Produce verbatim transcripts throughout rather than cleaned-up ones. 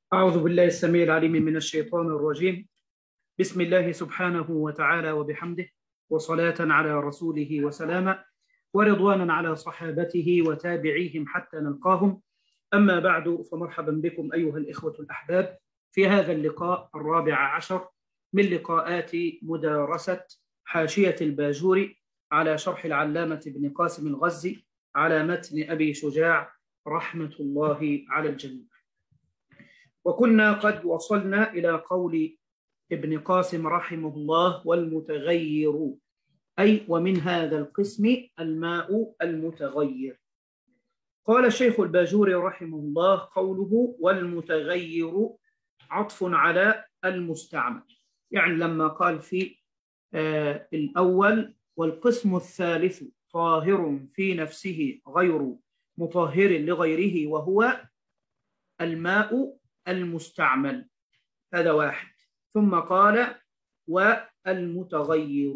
أعوذ بالله السميع العليم من الشيطان الرجيم. بسم الله سبحانه وتعالى وبحمده، وصلاة على رسوله وسلاما، ورضوانا على صحابته وتابعيهم حتى نلقاهم. أما بعد، فمرحبا بكم أيها الإخوة الأحباب في هذا اللقاء الرابع عشر من لقاءات مدارسة حاشية الباجوري على شرح العلامة ابن قاسم الغزي على متن أبي شجاع رحمة الله على الجميع. وكنا قد وصلنا إلى قول ابن قاسم رحمه الله: والمتغير، أي ومن هذا القسم الماء المتغير. قال الشيخ الباجوري رحمه الله: قوله والمتغير عطف على المستعمل، يعني لما قال في آه الأول والقسم الثالث طاهر في نفسه غير مطهر لغيره وهو الماء المستعمل، هذا واحد. ثم قال والمتغير،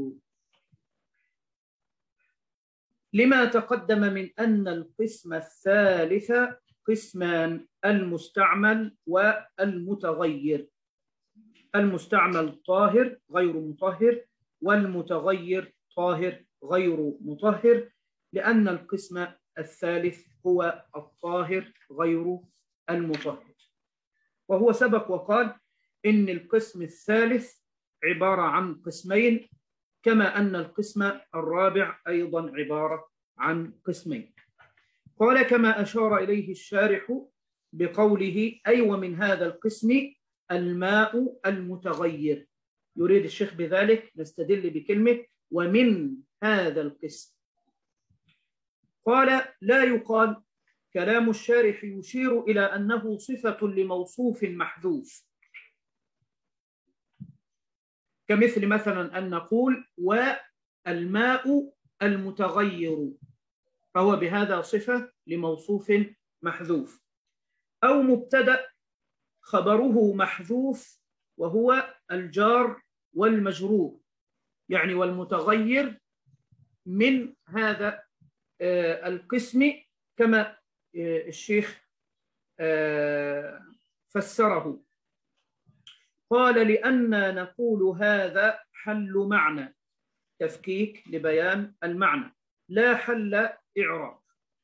لما تقدم من أن القسم الثالث قسمان: المستعمل والمتغير. المستعمل طاهر غير مطهر، والمتغير طاهر غير مطهر، لأن القسم الثالث هو الطاهر غير المطهر. وهو سبق وقال إن القسم الثالث عبارة عن قسمين، كما أن القسم الرابع أيضا عبارة عن قسمين. قال: كما أشار إليه الشارح بقوله أي ومن هذا القسم الماء المتغير، يريد الشيخ بذلك نستدل بكلمة ومن هذا القسم. قال: لا يقال. كلام الشارح يشير إلى أنه صفة لموصوف محذوف، كمثل مثلا أن نقول والماء المتغير، فهو بهذا صفة لموصوف محذوف. أو مبتدأ خبره محذوف وهو الجار والمجرور، يعني والمتغير من هذا القسم، كما الشيخ فسره. قال: لأننا نقول هذا حل معنى، تفكيك لبيان المعنى، لا حل إعراب.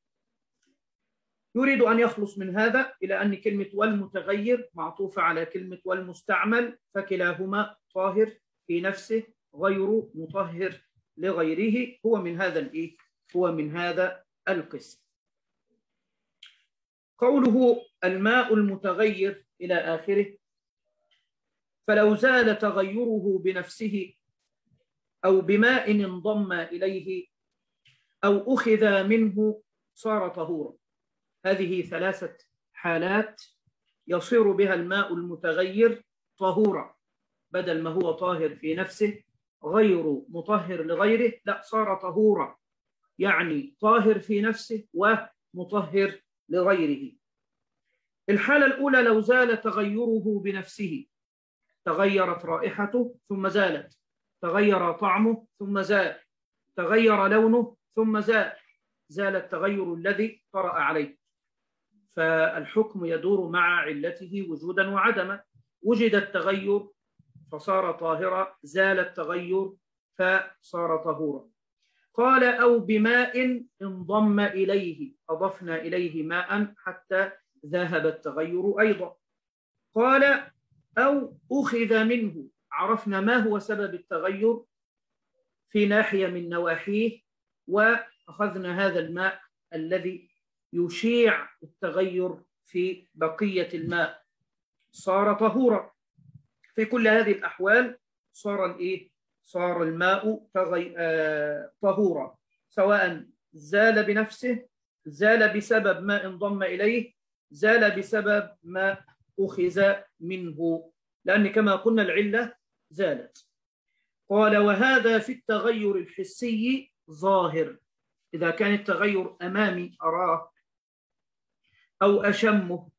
يريد أن يخلص من هذا إلى أن كلمة والمتغير معطوفة على كلمة والمستعمل، فكلاهما طاهر في نفسه غير مطهر لغيره، هو من هذا الإيه؟ هو من هذا القسم. قوله الماء المتغير إلى آخره: فلو زال تغيره بنفسه أو بماء انضم إليه أو أخذ منه صار طهورا. هذه ثلاثة حالات يصير بها الماء المتغير طهورا، بدل ما هو طاهر في نفسه غير مطهر لغيره، لا، صار طهورا، يعني طاهر في نفسه ومطهر لغيره. الحالة الأولى: لو زال تغيره بنفسه، تغيرت رائحته ثم زالت، تغير طعمه ثم زال، تغير لونه ثم زال، زال التغير الذي طرأ عليه، فالحكم يدور مع علته وجودا وعدما. وجد التغير فصار طاهرا، زال التغير فصار طهورا. قال: أو بماء انضم إليه، أضفنا إليه ماء حتى ذهب التغير أيضا. قال: أو أخذ منه، عرفنا ما هو سبب التغير في ناحية من نواحيه، وأخذنا هذا الماء الذي يشيع التغير في بقية الماء، صار طهورا. في كل هذه الأحوال صار الإيه؟ صار الماء تغي... آه... طهورا، سواء زال بنفسه، زال بسبب ما انضم إليه، زال بسبب ما أخذ منه، لأن كما قلنا العلة زالت. قال: وهذا في التغير الحسي ظاهر، إذا كان التغير أمامي أراه أو أشمه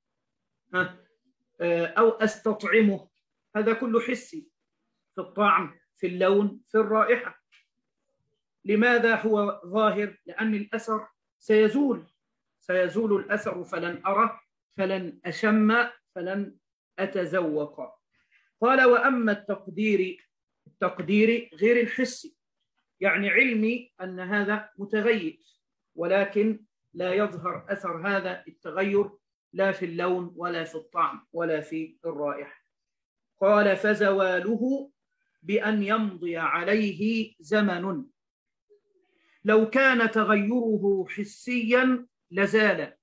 أو أستطعمه، هذا كله حسي، في الطعم، في اللون، في الرائحة. لماذا هو ظاهر؟ لأن الأثر سيزول، سيزول الأثر، فلن أره، فلن أشم، فلن أتذوق. قال وأما التقدير التقدير غير الحسي، يعني علمي أن هذا متغير ولكن لا يظهر أثر هذا التغير لا في اللون ولا في الطعم ولا في الرائحة. قال فزواله بأن يمضي عليه زمن، لو كان تغيره حسيا لزال.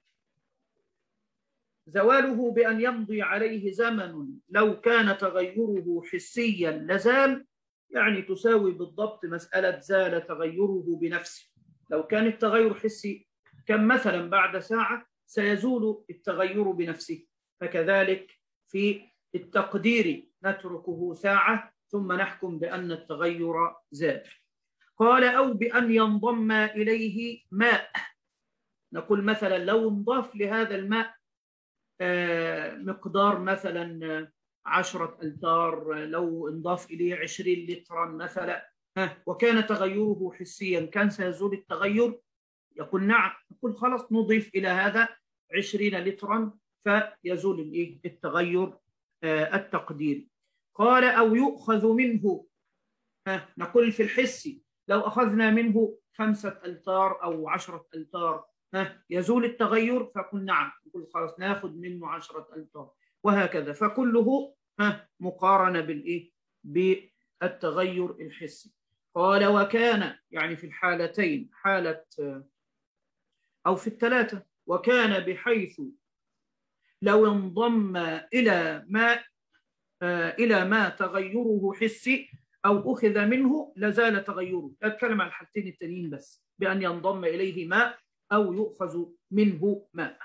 زواله بأن يمضي عليه زمن لو كان تغيره حسيا لزال، يعني تساوي بالضبط مسألة زال تغيره بنفسه. لو كان التغير حسي كان مثلا بعد ساعة سيزول التغير بنفسه، فكذلك في التقدير نتركه ساعة ثم نحكم بأن التغير زال. قال أو بأن ينضم إليه ماء، نقول مثلا لو انضاف لهذا الماء مقدار مثلا عشرة أمتار، لو انضاف إليه عشرين لترا مثلا وكان تغيره حسيا كان سيزول التغير؟ يقول نعم. يقول خلاص نضيف إلى هذا عشرين لترا فيزول التغير التقديري. قال أو يؤخذ منه، نقول في الحسي لو أخذنا منه خمسة أمتار أو عشرة أمتار يزول التغير؟ فقل نعم. يقول خلاص ناخذ منه عشرة أمتار، وهكذا. فكله مقارنة بالإيه؟ بالتغير الحسي. قال وكان، يعني في الحالتين، حالة أو في الثلاثة، وكان بحيث لو انضم إلى ما إلى ما تغيره حسي أو أخذ منه لزال تغيره. أتكلم عن الحالتين التانيين بس، بأن ينضم إليه ماء أو يؤخذ منه ماء.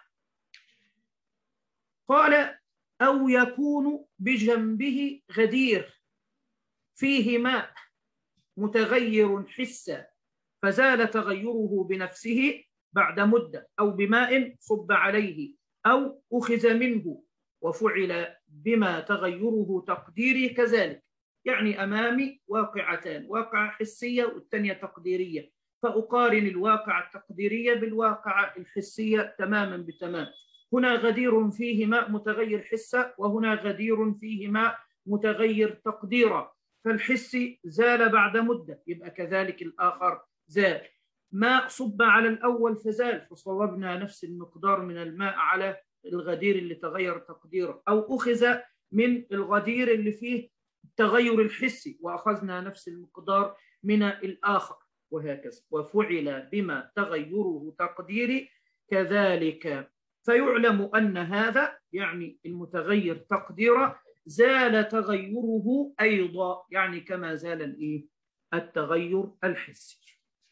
قال أو يكون بجنبه غدير فيه ماء متغير حسا فزال تغيره بنفسه بعد مدة، أو بماء صب عليه أو أخذ منه وفعل بما تغيره تقديري كذلك. يعني أمامي واقعتان، واقعة حسية والثانية تقديرية، فأقارن الواقعة التقديرية بالواقعة الحسية تماما بتمام. هنا غدير فيه ماء متغير حسا، وهنا غدير فيه ماء متغير تقديرا، فالحسي زال بعد مدة يبقى كذلك الآخر زال. ماء صب على الأول فزال، فصوبنا نفس المقدار من الماء على الغدير اللي تغير تقديره، أو أخذ من الغدير اللي فيه التغير الحسي وأخذنا نفس المقدار من الآخر، وهكذا. وفعل بما تغيره تقديري كذلك، فيعلم أن هذا يعني المتغير تقديرا زال تغيره أيضا، يعني كما زال الإيه؟ التغير الحسي.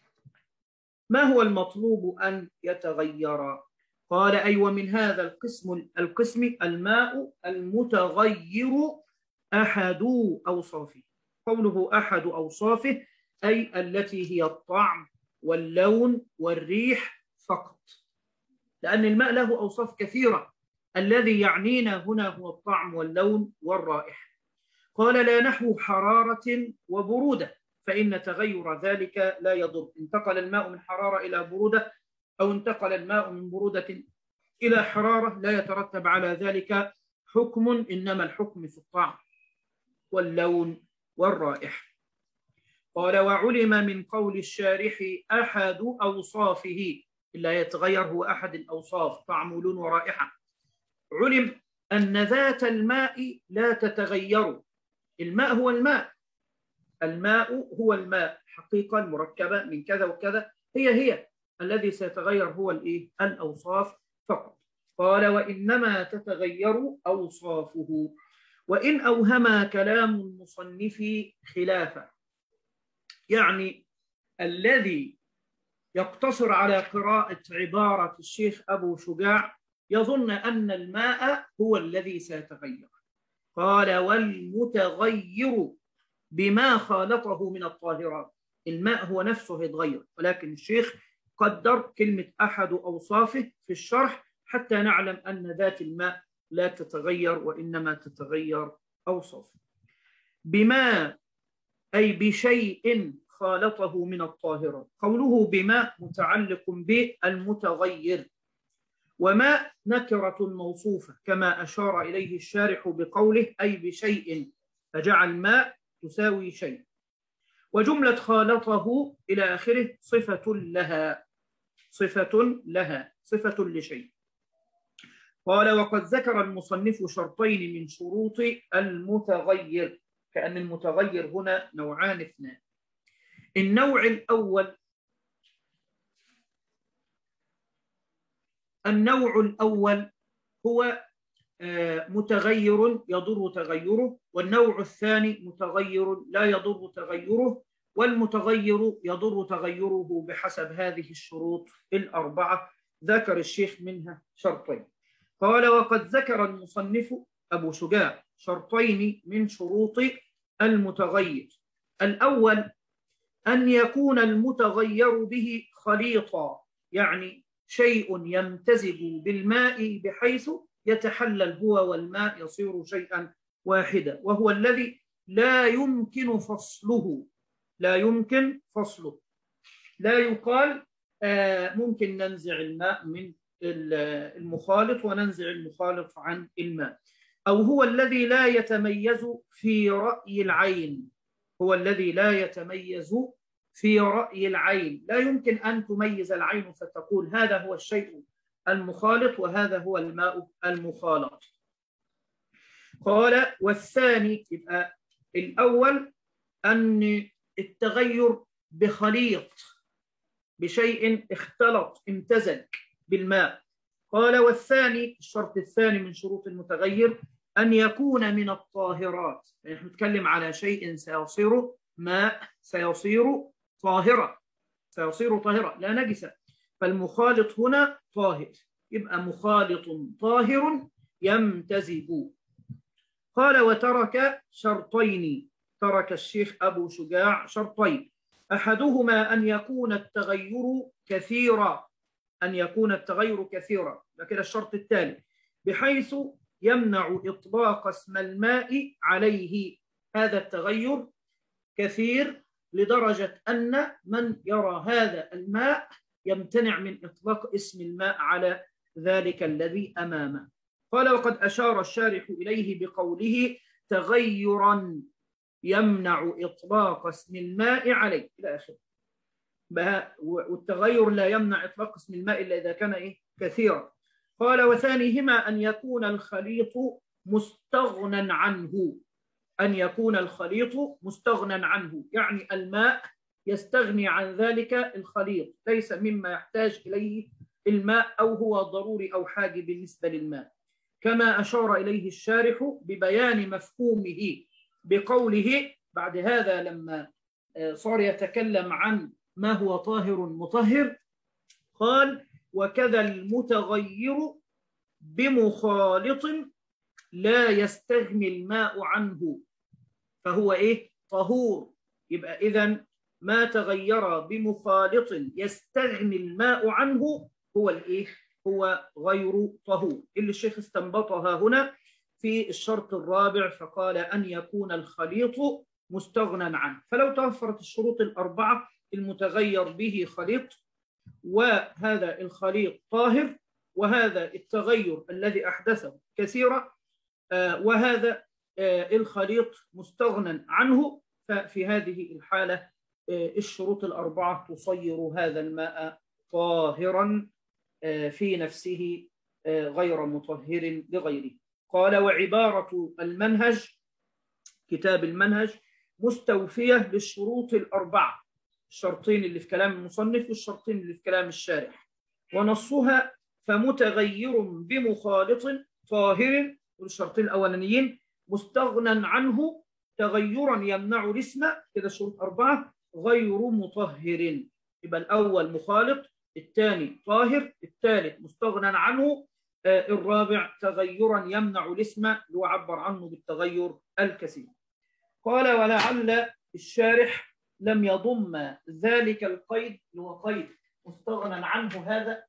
ما هو المطلوب أن يتغير؟ قال أي أيوة ومن هذا القسم القسم الماء المتغير أحد أوصافه. قوله أحد أوصافه أي التي هي الطعم واللون والريح فقط، لأن الماء له أوصاف كثيرة، الذي يعنينا هنا هو الطعم واللون والرائحة. قال لا نحو حرارة وبرودة، فإن تغير ذلك لا يضر. انتقل الماء من حرارة إلى برودة أو انتقل الماء من برودة إلى حرارة لا يترتب على ذلك حكم، إنما الحكم في الطعم واللون والرائحة. قال وعلم من قول الشارح أحد أوصافه، إلا يتغير هو أحد الأوصاف طعم ولون ورائحة. علم أن ذات الماء لا تتغير. الماء هو الماء، الماء هو الماء حقيقة مركبة من كذا وكذا، هي هي الذي سيتغير هو الإيه؟ الأوصاف فقط. قال وإنما تتغير أوصافه، وإن أوهم كلام المصنف خلافه. يعني الذي يقتصر على قراءة عبارة الشيخ أبو شجاع يظن أن الماء هو الذي سيتغير. قال والمتغير بما خالطه من الطاهرات. الماء هو نفسه يتغير، ولكن الشيخ قدر كلمة أحد أوصافه في الشرح حتى نعلم أن ذات الماء لا تتغير وإنما تتغير أوصافه. بما أي بشيء خالطه من الطاهرات. قوله بما متعلق بالمتغير، وماء نكرة موصوفة كما أشار إليه الشارح بقوله أي بشيء، فجعل ماء تساوي شيء. وجملة خالطه إلى آخره صفة لها، صفة لها صفة لشيء. قال وقد ذكر المصنف شرطين من شروط المتغير، كأن المتغير هنا نوعان اثنان. النوع الأول النوع الأول هو متغير يضر تغيره، والنوع الثاني متغير لا يضر تغيره، والمتغير يضر تغيره بحسب هذه الشروط الأربعة. ذكر الشيخ منها شرطين. قال وقد ذكر المصنف أبو شجاع شرطين من شروط المتغير. الأول أن يكون المتغير به خليطا، يعني شيء يمتزج بالماء بحيث يتحلل هو والماء يصير شيئا واحدا، وهو الذي لا يمكن فصله، لا يمكن فصله. لا يقال آه ممكن ننزع الماء من المخالط وننزع المخالط عن الماء. أو هو الذي لا يتميز في رأي العين، هو الذي لا يتميز في رأي العين، لا يمكن أن تميز العين فتقول هذا هو الشيء المخالط وهذا هو الماء المخالط. قال والثاني، يبقى الأول أن التغير بخليط، بشيء اختلط امتزج بالماء. قال والثاني، الشرط الثاني من شروط المتغير أن يكون من الطاهرات، نحن نتكلم على شيء سيصير ماء، سيصير طاهرا، سيصير طاهرا لا نجسة، فالمخالط هنا طاهر، يبقى مخالط طاهر يمتزج. قال وترك شرطين، ترك الشيخ أبو شجاع شرطين. أحدهما أن يكون التغير كثيرا، أن يكون التغير كثيرا، لكن الشرط الثالث بحيث يمنع إطلاق اسم الماء عليه، هذا التغير كثير لدرجة أن من يرى هذا الماء يمتنع من إطلاق اسم الماء على ذلك الذي أمامه. قال وقد أشار الشارح إليه بقوله تغيرا يمنع إطلاق اسم الماء عليه إلى آخره. والتغير لا يمنع إطلاق اسم الماء إلا إذا كان إيه؟ كثيرا. قال وثانيهما أن يكون الخليط مستغنى عنه، أن يكون الخليط مستغنى عنه، يعني الماء يستغني عن ذلك الخليط، ليس مما يحتاج إليه الماء أو هو ضروري أو حاجة بالنسبة للماء، كما أشار إليه الشارح ببيان مفهومه بقوله بعد هذا لما صار يتكلم عن ما هو طاهر مطهر. قال وكذا المتغير بمخالط لا يستغني الماء عنه فهو إيه؟ طهور. يبقى إذن ما تغير بمخالط يستغني الماء عنه هو الإيه؟ هو غير طهور، اللي الشيخ استنبطها هنا في الشرط الرابع، فقال أن يكون الخليط مستغنى عنه. فلو توفرت الشروط الأربعة، المتغير به خليط، وهذا الخليط طاهر، وهذا التغير الذي أحدثه كثيرا، وهذا الخليط مستغنى عنه، ففي هذه الحالة الشروط الأربعة تصير هذا الماء طاهرا في نفسه غير مطهر لغيره. قال وعبارة المنهج، كتاب المنهج، مستوفية للشروط الأربعة، الشرطين اللي في كلام المصنف والشرطين اللي في كلام الشارح، ونصها فمتغير بمخالط طاهر، والشرطين الأولانيين مستغنى عنه تغيرا يمنع الاسم، كده الشروط أربعة، غير مطهر. يبقى الأول مخالط، الثاني طاهر، الثالث مستغنى عنه، آه الرابع تغيرا يمنع الاسم ويعبر عنه بالتغير الكثير. قال ولعل الشارح لم يضم ذلك القيد اللي هو قيد مستغنى عنه هذا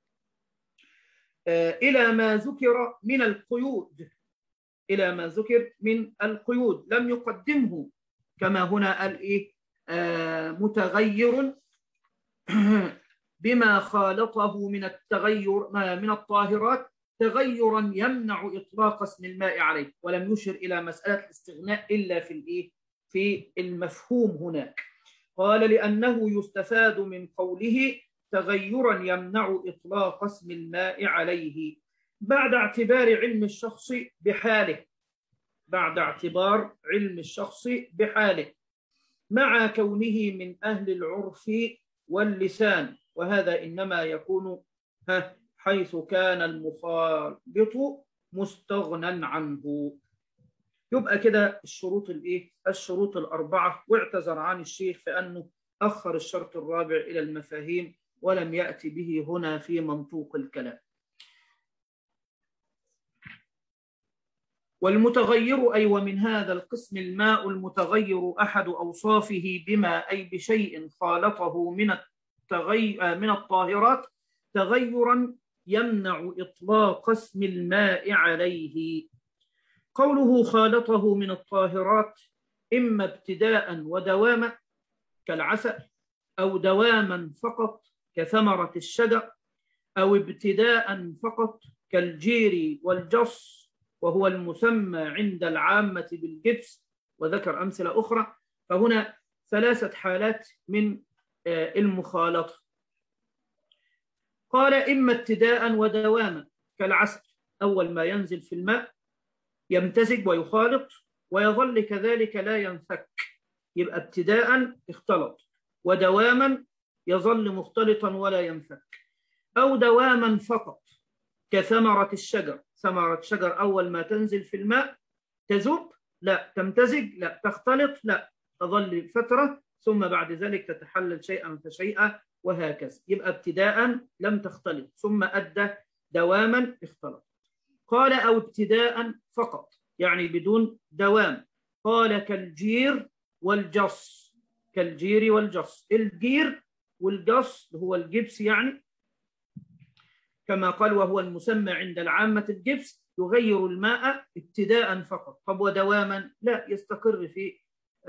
آه إلى ما ذكر من القيود، إلى ما ذكر من القيود لم يقدمه كما هنا قال إيه؟ آه متغير بما خالطه من التغير من الطاهرات تغيرا يمنع إطلاق اسم الماء عليه، ولم يشر إلى مسألة الاستغناء إلا في الإيه؟ في المفهوم هناك. قال لأنه يستفاد من قوله تغيرا يمنع إطلاق اسم الماء عليه بعد اعتبار علم الشخص بحاله بعد اعتبار علم الشخص بحاله مع كونه من أهل العرف واللسان، وهذا إنما يكون حيث كان المخالط مستغنى عنه. يبقى كده الشروط الايه؟ الشروط الأربعة، واعتذر عن الشيخ في أنه أخر الشرط الرابع إلى المفاهيم ولم يأتي به هنا في منطوق الكلام. والمتغير أي ومن هذا القسم الماء المتغير أحد أوصافه بما أي بشيء خالطه من التغير من الطاهرات تغيرا يمنع إطلاق اسم الماء عليه. قوله خالطه من الطاهرات إما ابتداء ودواما كالعسل، أو دواما فقط كثمرة الشجر، أو ابتداء فقط كالجير والجص وهو المسمى عند العامة بالجبس، وذكر أمثلة أخرى. فهنا ثلاثة حالات من المخالطة. قال إما ابتداء ودواما كالعسل، أول ما ينزل في الماء يمتزج ويخالط ويظل كذلك لا ينفك، يبقى ابتداء اختلط، ودواما يظل مختلطا ولا ينفك. أو دواما فقط كثمرة الشجر، ثمرة شجر أول ما تنزل في الماء تذوب، لا تمتزج، لا تختلط، لا تظل فترة ثم بعد ذلك تتحلل شيئا فشيئا وهكذا. يبقى ابتداء لم تختلط ثم أدى دواما اختلط. قال أو ابتداء فقط يعني بدون دوام. قال كالجير والجص، كالجير والجص. الجير والجص هو الجبس يعني، كما قال وهو المسمى عند العامة الجبس، يغير الماء ابتداء فقط. طب ودواما لا، يستقر في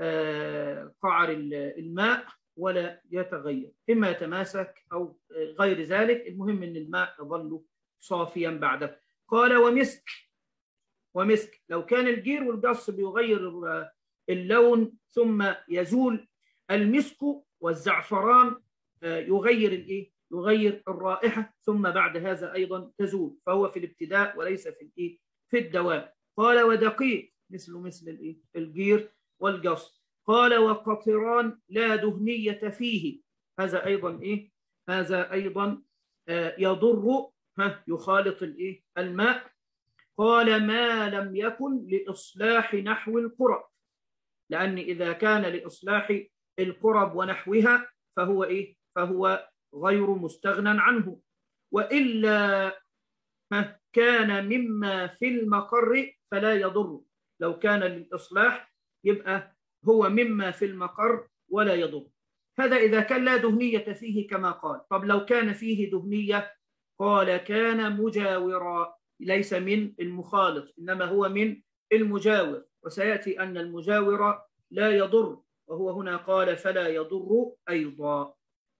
قعر الماء ولا يتغير، إما يتماسك أو غير ذلك، المهم أن الماء يظل صافيا بعده. قال ومسك، ومسك لو كان الجير والجص بيغير اللون ثم يزول، المسك والزعفران يغير الايه؟ يغير الرائحة ثم بعد هذا أيضا تزول، فهو في الابتداء وليس في الايه؟ في الدوام. قال ودقيق مثل مثل الايه؟ الجير والجص. قال وقطران لا دهنية فيه، هذا أيضا إيه؟ هذا أيضا يضر يخالط الايه؟ الماء. قال ما لم يكن لإصلاح نحو القرب، لأن إذا كان لإصلاح القرب ونحوها فهو إيه؟ فهو غير مستغنى عنه. وإلا كان مما في المقر فلا يضر، لو كان للإصلاح يبقى هو مما في المقر ولا يضر. هذا إذا كان لا دهنية فيه كما قال. طب لو كان فيه دهنية، قال كان مجاورا، ليس من المخالط إنما هو من المجاور، وسيأتي أن المجاور لا يضر، وهو هنا قال فلا يضر أيضا.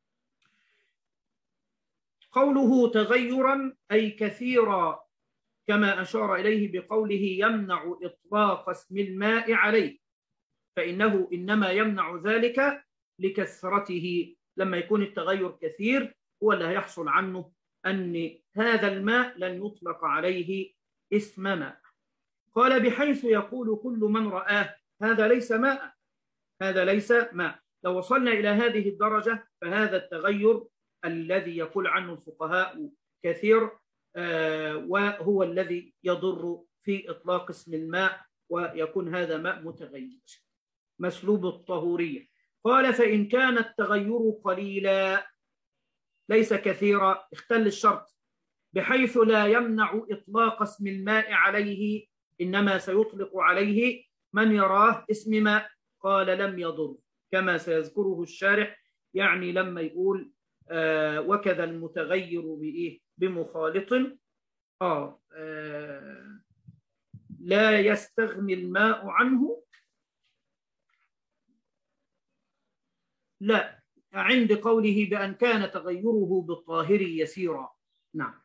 قوله تغيرا أي كثيرا، كما أشار إليه بقوله يمنع إطلاق اسم الماء عليه، فإنه إنما يمنع ذلك لكثرته. لما يكون التغير كثير هو اللي هيحصل عنه أن هذا الماء لن يطلق عليه اسم ماء. قال بحيث يقول كل من رآه هذا ليس ماء، هذا ليس ماء. لو وصلنا إلى هذه الدرجة فهذا التغير الذي يقول عنه الفقهاء كثير آه وهو الذي يضر في إطلاق اسم الماء، ويكون هذا ماء متغير مسلوب الطهورية. قال فإن كان التغير قليلا ليس كثيرا، اختل الشرط، بحيث لا يمنع إطلاق اسم الماء عليه، إنما سيطلق عليه من يراه اسم ماء. قال لم يضر، كما سيذكره الشارح، يعني لما يقول آه وكذا المتغير بإيه؟ بمخالط آه, آه لا يستغني الماء عنه، لا عند قوله بأن كان تغيره بالطاهر يسيرا. نعم.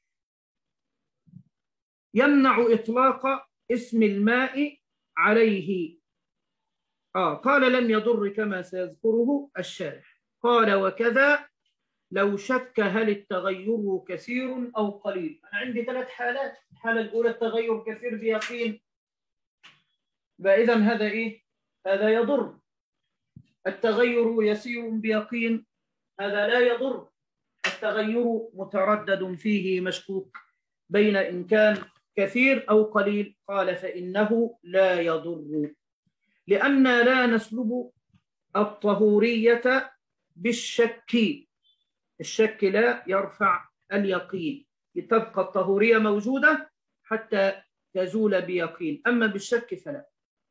يمنع إطلاق اسم الماء عليه. آه قال لم يضر كما سيذكره الشارح. قال وكذا لو شك هل التغير كثير أو قليل. أنا عندي ثلاث حالات. الحالة الأولى التغير كثير بيقين، فإذا هذا إيه؟ هذا يضر. التغير يسير بيقين، هذا لا يضر. التغير متردد فيه مشكوك بين إن كان كثير أو قليل. قال فإنه لا يضر، لأن لا نسلب الطهورية بالشك. الشك لا يرفع اليقين، تبقى الطهورية موجودة حتى تزول بيقين، أما بالشك فلا.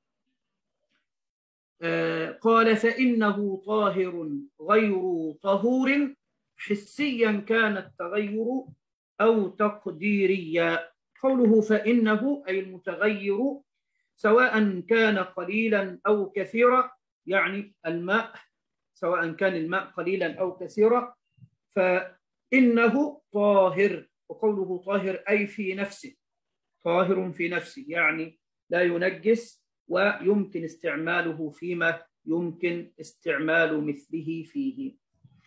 آه قال فإنه طاهر غير طهور حسيا كان التغير أو تقديريا. قوله فإنه أي المتغير سواء كان قليلا أو كثيرا، يعني الماء سواء كان الماء قليلا أو كثيرا فإنه طاهر. وقوله طاهر أي في نفسه، طاهر في نفسه يعني لا ينجس ويمكن استعماله فيما يمكن استعمال مثله فيه.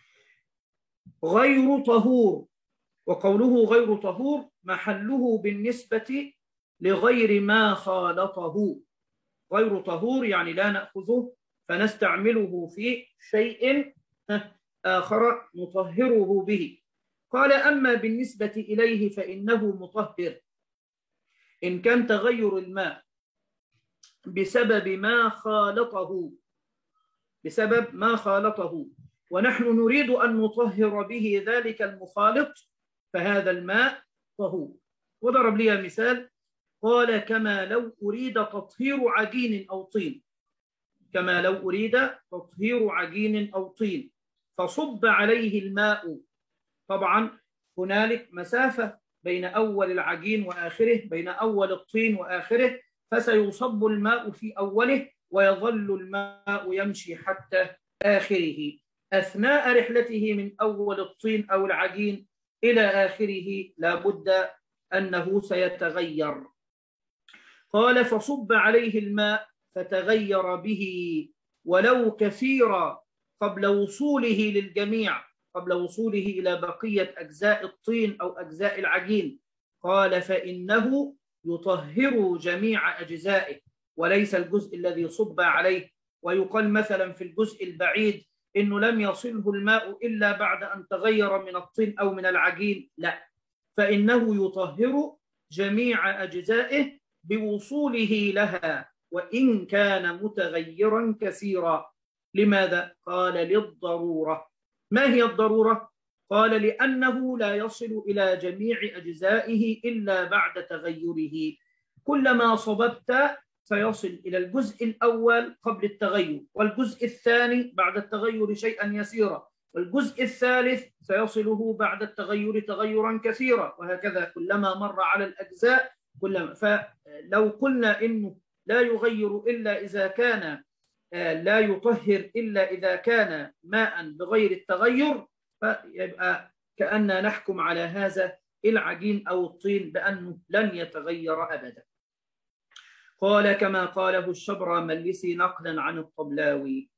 غير طهور، وقوله غير طهور محله بالنسبة لغير ما خالطه. غير طهور يعني لا نأخذه فنستعمله في شيء آخر نطهره به. قال أما بالنسبة إليه فإنه مطهر إن كان تغير الماء بسبب ما خالطه، بسبب ما خالطه، ونحن نريد أن نطهر به ذلك المخالط، فهذا الماء طهور. وضرب لي مثال قال كما لو أريد تطهير عجين أو طين، كما لو أريد تطهير عجين أو طين فصب عليه الماء. طبعا هنالك مسافة بين أول العجين وآخره، بين أول الطين وآخره، فسيصب الماء في أوله ويظل الماء يمشي حتى آخره. أثناء رحلته من أول الطين أو العجين إلى آخره لابد أنه سيتغير. قال فصب عليه الماء فتغير به ولو كثيرا قبل وصوله للجميع، قبل وصوله إلى بقية أجزاء الطين أو أجزاء العجين. قال فإنه يطهر جميع أجزائه وليس الجزء الذي صب عليه. ويقال مثلا في الجزء البعيد إنه لم يصله الماء إلا بعد أن تغير من الطين أو من العجين، لا، فإنه يطهر جميع أجزائه بوصوله لها وإن كان متغيرا كثيرا. لماذا؟ قال للضرورة. ما هي الضرورة؟ قال لأنه لا يصل إلى جميع أجزائه إلا بعد تغيره. كلما صببت سيصل إلى الجزء الأول قبل التغير، والجزء الثاني بعد التغير شيئا يسيرا، والجزء الثالث سيصله بعد التغير تغيرا كثيرا، وهكذا كلما مر على الأجزاء كلما. فلو قلنا إنه لا يغير إلا إذا كان لا يطهر إلا إذا كان ماء بغير التغير، فيبقى كأننا نحكم على هذا العجين أو الطين بأنه لن يتغير أبدا. قال كما قاله الشبرملسي نقلا عن الطبلاوي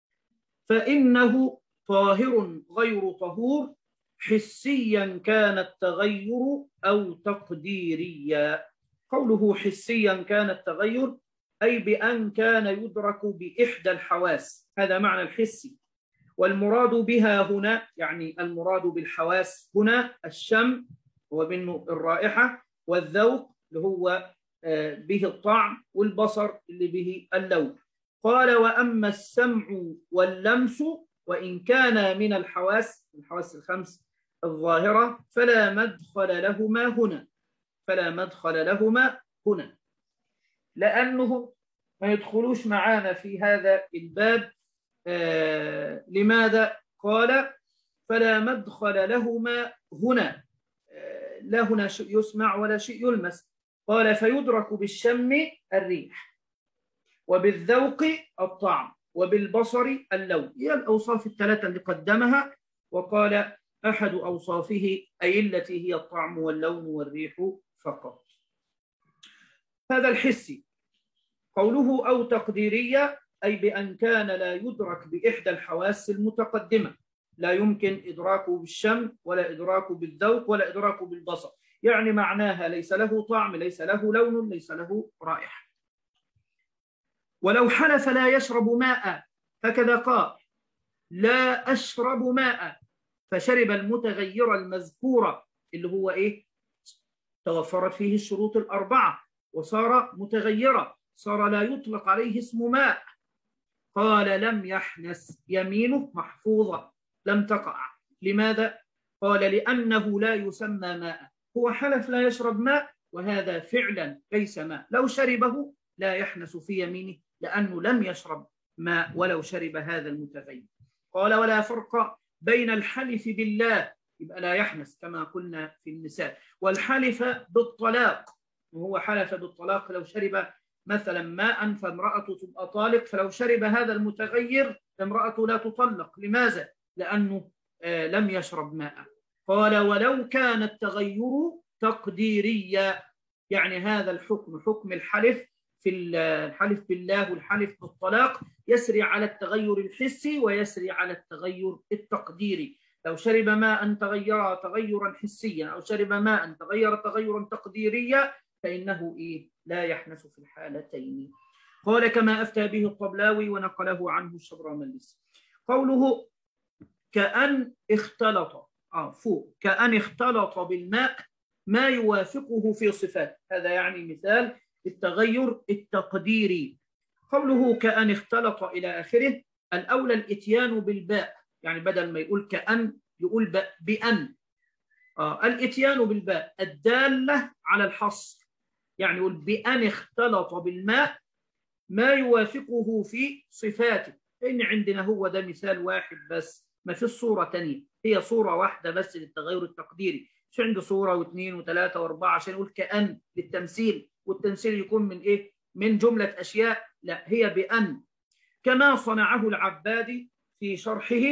فإنه طاهر غير طهور حسيا كان التغير أو تقديريا. قوله حسيا كان التغير أي بأن كان يدرك بإحدى الحواس، هذا معنى الحسي. والمراد بها هنا يعني المراد بالحواس هنا الشم ومنه الرائحة، والذوق اللي هو به الطعم، والبصر اللي به اللون. قال وأما السمع واللمس وإن كان من الحواس الحواس الخمس الظاهرة فلا مدخل لهما هنا، فلا مدخل لهما هنا لأنه ما يدخلوش معانا في هذا الباب. آه لماذا؟ قال فلا مدخل لهما هنا، آه لا هنا شيء يسمع ولا شيء يلمس. قال فيدرك بالشم الريح وبالذوق الطعم وبالبصر اللون. هي الأوصاف الثلاثة اللي قدمها، وقال أحد أوصافه أي التي هي الطعم واللون والريح فقط. هذا الحسي. قوله أو تقديرية أي بأن كان لا يدرك بإحدى الحواس المتقدمة، لا يمكن إدراكه بالشم ولا إدراكه بالذوق ولا إدراكه بالبصر، يعني معناها ليس له طعم، ليس له لون، ليس له رائحة. ولو حلف لا يشرب ماء، هكذا قال لا أشرب ماء، فشرب المتغير المذكورة اللي هو إيه؟ توفرت فيه الشروط الأربعة وصار متغيرا، صار لا يطلق عليه اسم ماء. قال لم يحنس، يمينه محفوظة لم تقع. لماذا؟ قال لأنه لا يسمى ماء. هو حلف لا يشرب ماء وهذا فعلا ليس ماء، لو شربه لا يحنس في يمينه لأنه لم يشرب ماء ولو شرب هذا المتغير. قال ولا فرق بين الحلف بالله، يبقى لا يحنس كما قلنا في النساء، والحلف بالطلاق، وهو حلف بالطلاق لو شرب مثلا ماء فامرأته تبقى طالق، فلو شرب هذا المتغير امرأته لا تطلق. لماذا؟ لأنه آه لم يشرب ماء. قال ولو كان التغير تقديريا، يعني هذا الحكم حكم الحلف في الحلف بالله والحلف بالطلاق يسري على التغير الحسي ويسري على التغير التقديري. لو شرب ماء تغير تغيرا حسيا أو شرب ماء تغير تغيرا تقديريا فإنه إيه؟ لا يحنس في الحالتين. قال كما أفتى به الطبلاوي ونقله عنه الشبرمليسي. قوله كأن اختلط آه فوق كأن اختلط بالماء ما يوافقه في صفات، هذا يعني مثال التغير التقديري. قوله كأن اختلط إلى آخره، الأولى الإتيان بالباء، يعني بدل ما يقول كأن يقول بأن. آه الإتيان بالباء الدالة على الحصر، يعني يقول بأن اختلط بالماء ما يوافقه في صفاته. إن عندنا هو ده مثال واحد بس، ما في صورة تانية، هي صورة واحدة بس للتغير التقديري، مش عنده صورة واثنين وثلاثة وأربعة عشان يقول كأن للتمثيل، والتمثيل يكون من إيه؟ من جملة أشياء، لا هي بأن. كما صنعه العبادي في شرحه،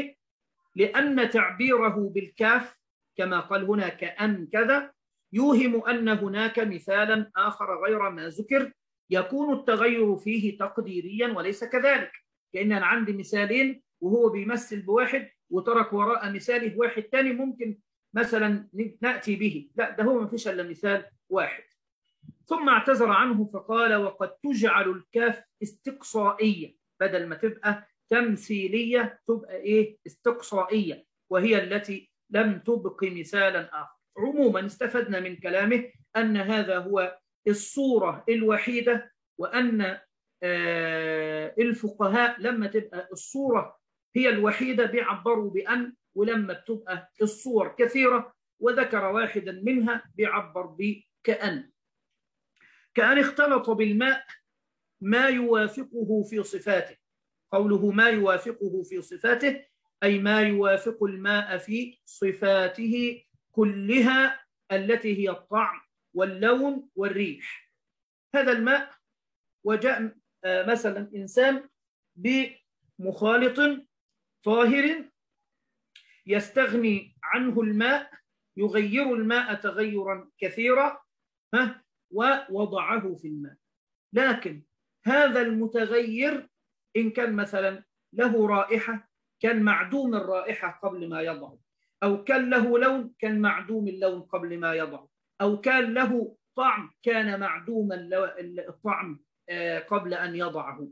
لأن تعبيره بالكاف كما قال هنا كأن كذا يوهم أن هناك مثالا آخر غير ما ذكر يكون التغير فيه تقديريا وليس كذلك. كأن أنا عندي مثالين وهو بيمثل بواحد وترك وراء مثاله واحد تاني ممكن مثلا نأتي به، لا ده هو ما فيش إلا مثال واحد. ثم اعتذر عنه فقال وقد تجعل الكاف استقصائية، بدل ما تبقى تمثيلية تبقى إيه؟ استقصائية، وهي التي لم تبق مثالا آخر. عموما استفدنا من كلامه أن هذا هو الصورة الوحيدة، وأن الفقهاء لما تبقى الصورة هي الوحيدة بيعبروا بأن، ولما بتبقى الصور كثيرة وذكر واحدا منها بيعبر بكأن. كأن اختلط بالماء ما يوافقه في صفاته. قوله ما يوافقه في صفاته أي ما يوافق الماء في صفاته كلها التي هي الطعم واللون والريح. هذا الماء وجاء مثلا إنسان بمخالط طاهر يستغني عنه الماء، يغير الماء تغيرا كثيرا ووضعه في الماء، لكن هذا المتغير إن كان مثلا له رائحة كان معدوم الرائحة قبل ما يضعه، أو كان له لون كان معدوم اللون قبل ما يضعه، أو كان له طعم كان معدوم الطعم قبل أن يضعه.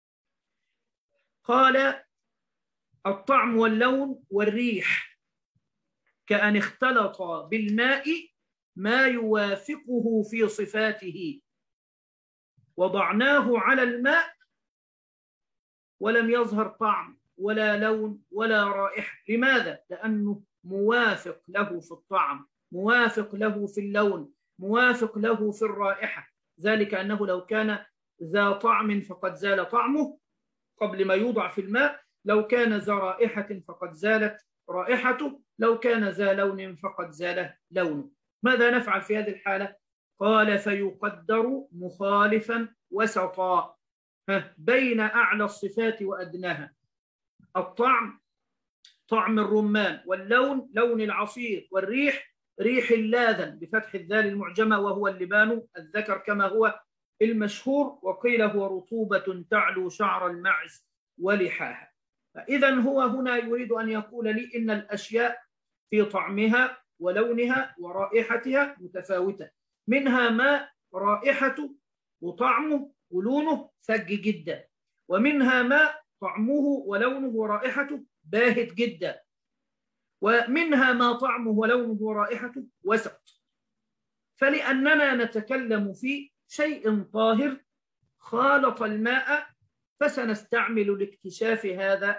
قال الطعم واللون والريح كأن اختلط بالماء ما يوافقه في صفاته وضعناه على الماء ولم يظهر طعم ولا لون ولا رائحة. لماذا؟ لأنه موافق له في الطعم، موافق له في اللون، موافق له في الرائحة. ذلك أنه لو كان ذا طعم فقد زال طعمه قبل ما يوضع في الماء، لو كان ذا رائحة فقد زالت رائحته، لو كان ذا لون فقد زال لونه. ماذا نفعل في هذه الحالة؟ قال فيقدر مخالفا وسطا، بين أعلى الصفات وأدناها. الطعم طعم الرمان، واللون لون العصير، والريح ريح اللاذن بفتح الذال المعجمة وهو اللبان الذكر كما هو المشهور، وقيل هو رطوبة تعلو شعر المعز ولحاها. فإذا هو هنا يريد أن يقول لي إن الأشياء في طعمها ولونها ورائحتها متفاوتة، منها ما رائحته وطعمه ولونه فج جدا، ومنها ما طعمه ولونه ورائحته باهت جدا، ومنها ما طعمه ولونه ورائحته وسط. فلأننا نتكلم في شيء طاهر خالط الماء، فسنستعمل لاكتشاف هذا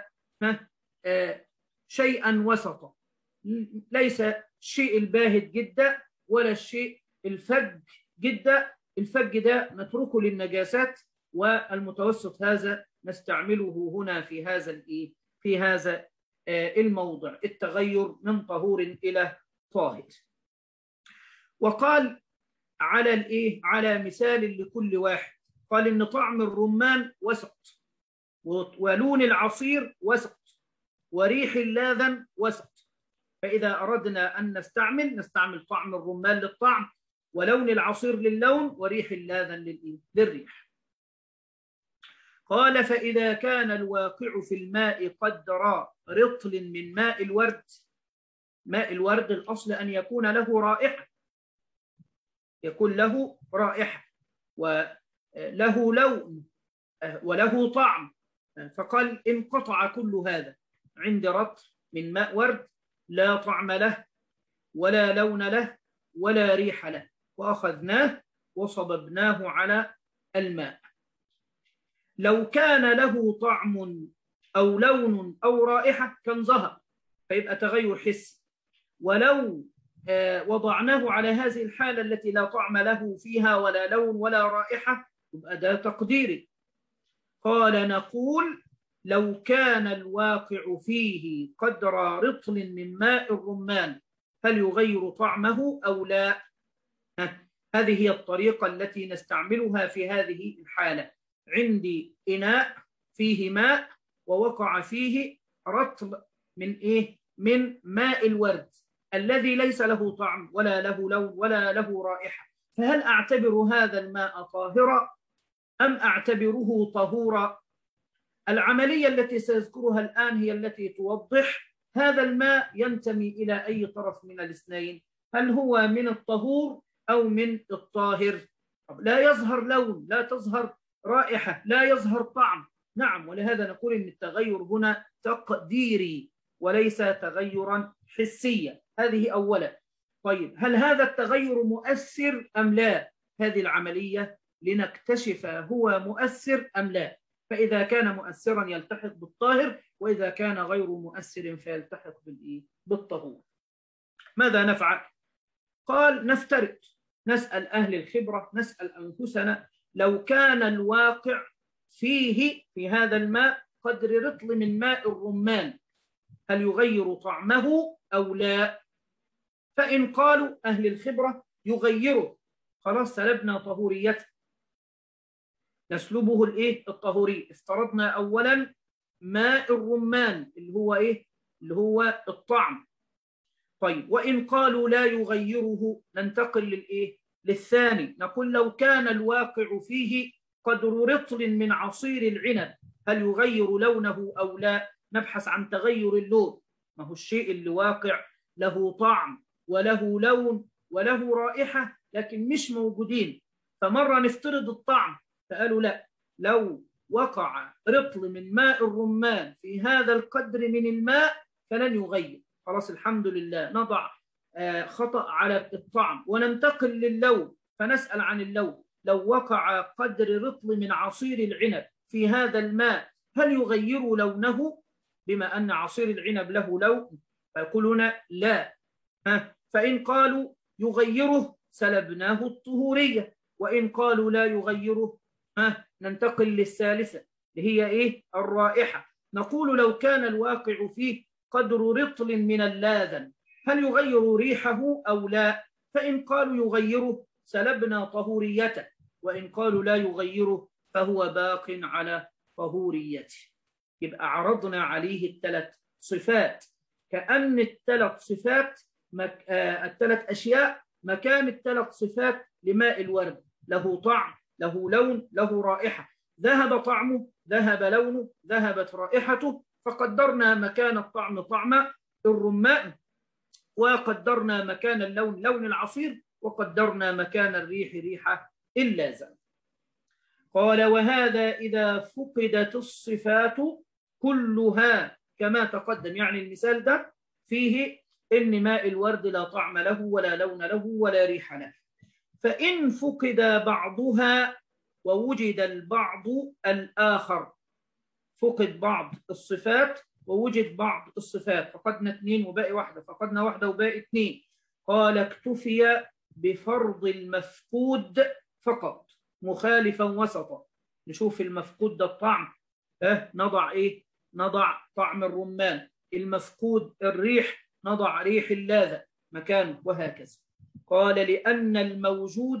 شيئا وسطا، ليس الشيء الباهت جدا ولا الشيء الفج جدا. الفج ده نتركه للنجاسات، والمتوسط هذا نستعمله هنا في هذا الايه في هذا الموضع، التغير من طهور الى طاهر. وقال على الايه على مثال لكل واحد، قال ان طعم الرمان وسط، ولون العصير وسط، وريح اللاذن وسط. فاذا اردنا ان نستعمل نستعمل طعم الرمان للطعم، ولون العصير للون، وريح اللاذن للريح. قال فإذا كان الواقع في الماء قدر رطل من ماء الورد، ماء الورد الأصل أن يكون له رائحة، يكون له رائحة وله لون وله طعم. فقال انقطع كل هذا عند رطل من ماء ورد لا طعم له ولا لون له ولا ريح له، وأخذناه وصببناه على الماء. لو كان له طعم أو لون أو رائحة كان ظهر، فيبقى تغير حسي. ولو وضعناه على هذه الحالة التي لا طعم له فيها ولا لون ولا رائحة، يبقى ده تقديري. قال نقول لو كان الواقع فيه قدر رطل من ماء الرمان هل يغير طعمه أو لا؟ هذه هي الطريقة التي نستعملها في هذه الحالة. عندي إناء فيه ماء ووقع فيه رطل من إيه؟ من ماء الورد الذي ليس له طعم ولا له لون ولا له رائحة، فهل أعتبر هذا الماء طاهرا أم أعتبره طهورا؟ العملية التي سأذكرها الآن هي التي توضح هذا الماء ينتمي إلى أي طرف من الاثنين، هل هو من الطهور أو من الطاهر؟ لا يظهر لون، لا تظهر رائحة، لا يظهر طعم. نعم، ولهذا نقول إن التغير هنا تقديري وليس تغيرا حسيا. هذه أولا. طيب، هل هذا التغير مؤثر أم لا؟ هذه العملية لنكتشف هو مؤثر أم لا. فإذا كان مؤثرا يلتحق بالطاهر، وإذا كان غير مؤثر فيلتحق بالطهور. ماذا نفعل؟ قال نفترض، نسأل أهل الخبرة، نسأل أنفسنا، لو كان الواقع فيه في هذا الماء قدر رطل من ماء الرمان هل يغير طعمه أو لا؟ فإن قالوا أهل الخبرة يغيره، خلاص سلبنا طهوريته، نسلبه الإيه؟ الطهوري. افترضنا أولا ماء الرمان اللي هو إيه؟ اللي هو الطعم. طيب، وإن قالوا لا يغيره ننتقل للإيه؟ للثاني، نقول لو كان الواقع فيه قدر رطل من عصير العنب هل يغير لونه أو لا؟ نبحث عن تغير اللون، ما هو الشيء اللي واقع له طعم وله لون وله رائحة لكن مش موجودين. فمرة نفترض الطعم فقالوا لا، لو وقع رطل من ماء الرمان في هذا القدر من الماء فلن يغير. خلاص الحمد لله، نضع خطأ على الطعم وننتقل للون، فنسأل عن اللون. لو وقع قدر رطل من عصير العنب في هذا الماء هل يغير لونه؟ بما أن عصير العنب له لون فيقولون لا. فإن قالوا يغيره سلبناه الطهورية، وإن قالوا لا يغيره ننتقل للثالثة اللي هي إيه؟ الرائحة. نقول لو كان الواقع فيه قدر رطل من اللاذن هل يغير ريحه أو لا؟ فإن قالوا يغيره سلبنا طهوريته، وإن قالوا لا يغيره فهو باق على طهوريته. يبقى عرضنا عليه الثلاث صفات، كأن الثلاث صفات مك... آه الثلاث أشياء مكان الثلاث صفات لماء الورد، له طعم، له لون، له رائحة. ذهب طعمه، ذهب لونه، ذهبت رائحته، فقدرنا مكان الطعم طعم الرمان، وقدرنا مكان اللون لون العصير، وقدرنا مكان الريح ريحة اللازم. قال: وهذا إذا فقدت الصفات كلها كما تقدم. يعني المثال ده فيه إن ماء الورد لا طعم له ولا لون له ولا ريح له. فإن فقد بعضها ووجد البعض الآخر، فقد بعض الصفات ووجد بعض الصفات، فقدنا اثنين وباقي واحدة، فقدنا واحدة وباقي اثنين. قال: اكتفي بفرض المفقود فقط مخالفا وسطا. نشوف المفقود ده الطعم، اه نضع ايه؟ نضع طعم الرمان. المفقود الريح، نضع ريح اللاذة مكانه، وهكذا. قال: لأن الموجود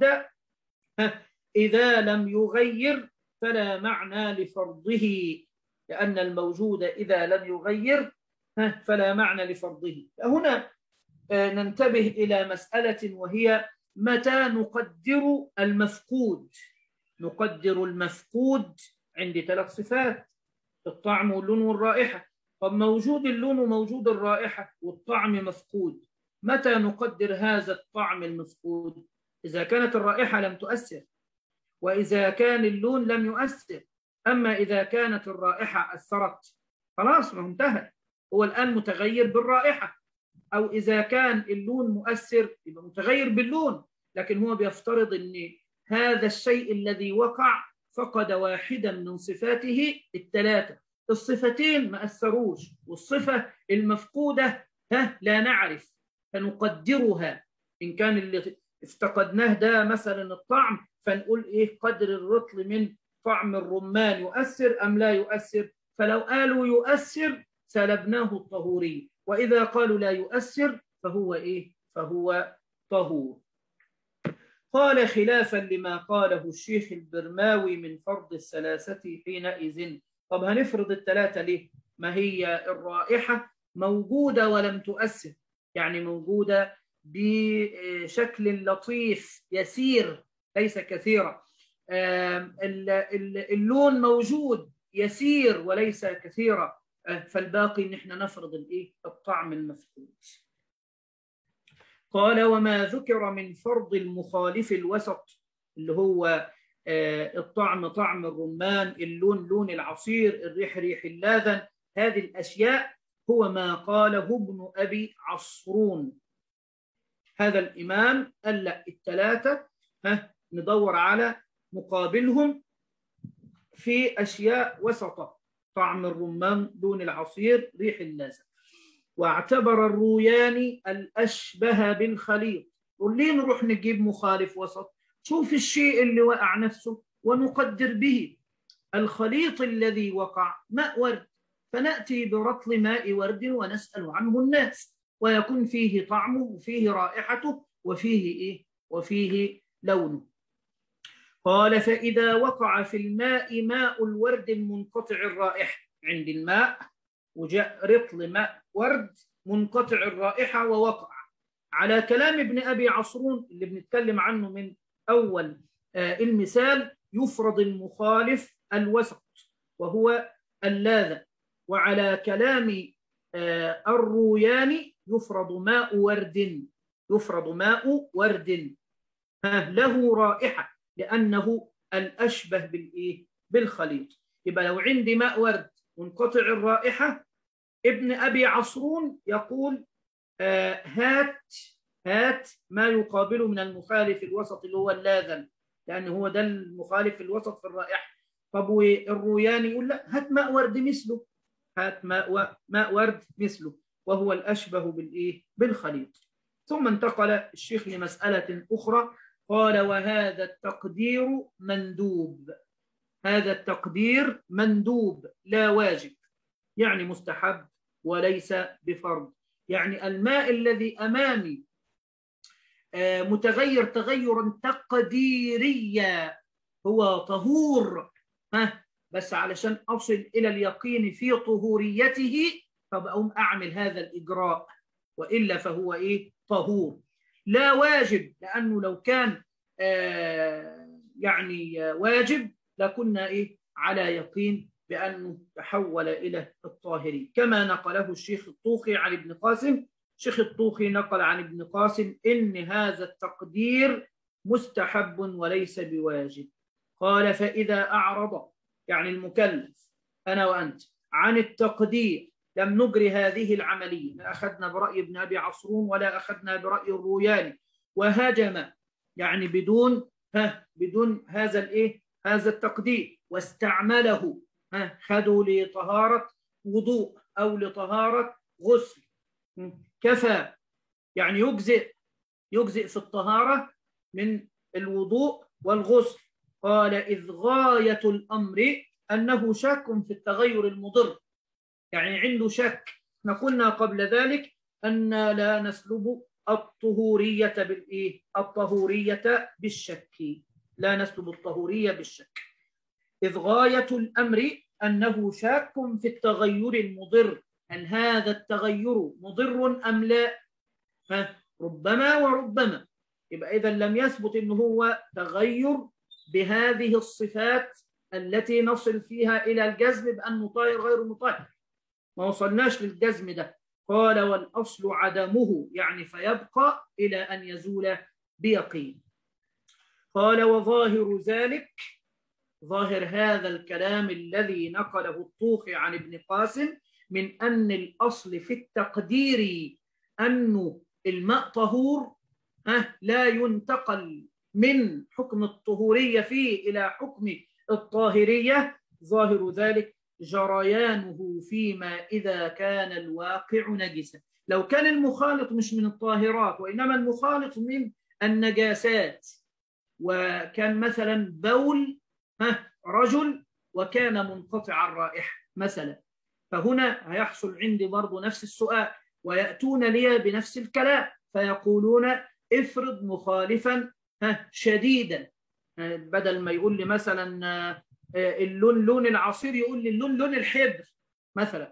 إذا لم يغير فلا معنى لفرضه. لأن الموجود إذا لم يغير فلا معنى لفرضه. هنا ننتبه إلى مسألة، وهي متى نقدر المفقود. نقدر المفقود عند ثلاث صفات: الطعم واللون والرائحة. طب موجود اللون وموجود الرائحة والطعم مفقود، متى نقدر هذا الطعم المفقود؟ إذا كانت الرائحة لم تؤثر، وإذا كان اللون لم يؤثر. أما إذا كانت الرائحة أثرت خلاص ما انتهى، هو الآن متغير بالرائحة. أو إذا كان اللون مؤثر يبقى متغير باللون، لكن هو بيفترض أن هذا الشيء الذي وقع فقد واحدا من صفاته الثلاثة. الصفتين ما أثروش، والصفة المفقودة ها لا نعرف، فنقدرها. إن كان اللي افتقدناه ده مثلا الطعم، فنقول إيه قدر الرطل من طعم الرمان يؤثر أم لا يؤثر؟ فلو قالوا يؤثر سلبناه الطهوري، وإذا قالوا لا يؤثر فهو إيه؟ فهو طهور. قال: خلافا لما قاله الشيخ البرماوي من فرض الثلاثة حينئذ. طب هنفرض الثلاثة ليه؟ ما هي الرائحة موجودة ولم تؤثر، يعني موجودة بشكل لطيف يسير ليس كثيرا. اللون موجود يسير وليس كثيرا، فالباقي ان احنا نفرض الايه؟ الطعم المفقود. قال: وما ذكر من فرض المخالف الوسط، اللي هو الطعم طعم الرمان، اللون لون العصير، الريح ريح اللاذن، هذه الاشياء هو ما قاله ابن ابي عصرون. هذا الامام قال لا، الثلاثه ها ندور على مقابلهم في اشياء وسطه: طعم الرمان، لون العصير، ريح اللاذن. واعتبر الروياني الاشبه بالخليط. وليه نروح نجيب مخالف وسط؟ شوف الشيء اللي وقع نفسه ونقدر به. الخليط الذي وقع ماء ورد، فنأتي برطل ماء ورد ونسأل عنه الناس، ويكون فيه طعمه وفيه رائحته وفيه إيه؟ وفيه لونه. قال: فإذا وقع في الماء ماء الورد منقطع الرائحة، عند الماء وجاء رطل ماء ورد منقطع الرائحة ووقع، على كلام ابن أبي عصرون اللي بنتكلم عنه من أول آه المثال، يفرض المخالف الوسط وهو اللاذة. وعلى كلام آه الروياني يفرض ماء ورد، يفرض ماء ورد له رائحة، لأنه الأشبه بالإيه؟ بالخليط. يبقى لو عندي ماء ورد منقطع الرائحة، ابن أبي عصرون يقول آه هات هات ما يقابله من المخالف الوسط اللي هو اللاذن، لأنه هو ده المخالف الوسط في الرائحة. طب والروياني يقول لا، هات ماء ورد مثله، هات ماء ماء ورد مثله، وهو الأشبه بالإيه؟ بالخليط. ثم انتقل الشيخ لمسألة أخرى، قال: وهذا التقدير مندوب. هذا التقدير مندوب لا واجب، يعني مستحب وليس بفرض. يعني الماء الذي أمامي متغير تغيرا تقديريا هو طهور ها بس علشان أصل إلى اليقين في طهوريته فبقوم أعمل هذا الإجراء، وإلا فهو إيه؟ طهور. لا واجب، لأنه لو كان آه يعني واجب لكنا إيه؟ على يقين بأنه تحول إلى الطاهري، كما نقله الشيخ الطوخي عن ابن قاسم. الشيخ الطوخي نقل عن ابن قاسم إن هذا التقدير مستحب وليس بواجب. قال فإذا أعرض، يعني المكلف أنا وأنت، عن التقدير لم نجري هذه العملية، لا أخذنا برأي ابن أبي عصرون ولا أخذنا برأي الروياني، وهجم يعني بدون ها بدون هذا الإيه هذا التقدير، واستعمله، ها خذوا لطهارة وضوء أو لطهارة غسل، كفى يعني يجزئ يجزئ في الطهارة من الوضوء والغسل. قال إذ غاية الأمر أنه شك في التغير المضر، يعني عنده شك. احنا قلنا قبل ذلك أن لا نسلب الطهورية بالإيه؟ الطهورية بالشك، لا نسلب الطهورية بالشك. إذ غاية الأمر أنه شاك في التغير المضر، هل هذا التغير مضر أم لا؟ ربما وربما. يبقى إذا لم يثبت أنه هو تغير بهذه الصفات التي نصل فيها إلى الجزم بأنه طاهر غير مطهر، ما وصلناش للجزم ده. قال والأصل عدمه، يعني فيبقى إلى أن يزول بيقين. قال وظاهر ذلك، ظاهر هذا الكلام الذي نقله الطوخي عن ابن قاسم من أن الأصل في التقدير أنه الماء طهور، لا ينتقل من حكم الطهورية فيه إلى حكم الطاهرية. ظاهر ذلك جريانه فيما إذا كان الواقع نجسا. لو كان المخالط مش من الطاهرات وإنما المخالط من النجاسات، وكان مثلا بول رجل وكان منقطع الرائحة مثلا، فهنا هيحصل عندي برضو نفس السؤال، ويأتون لي بنفس الكلام فيقولون افرض مخالفا شديدا، بدل ما يقول لي مثلا اللون لون العصير يقول لي اللون لون الحبر مثلا،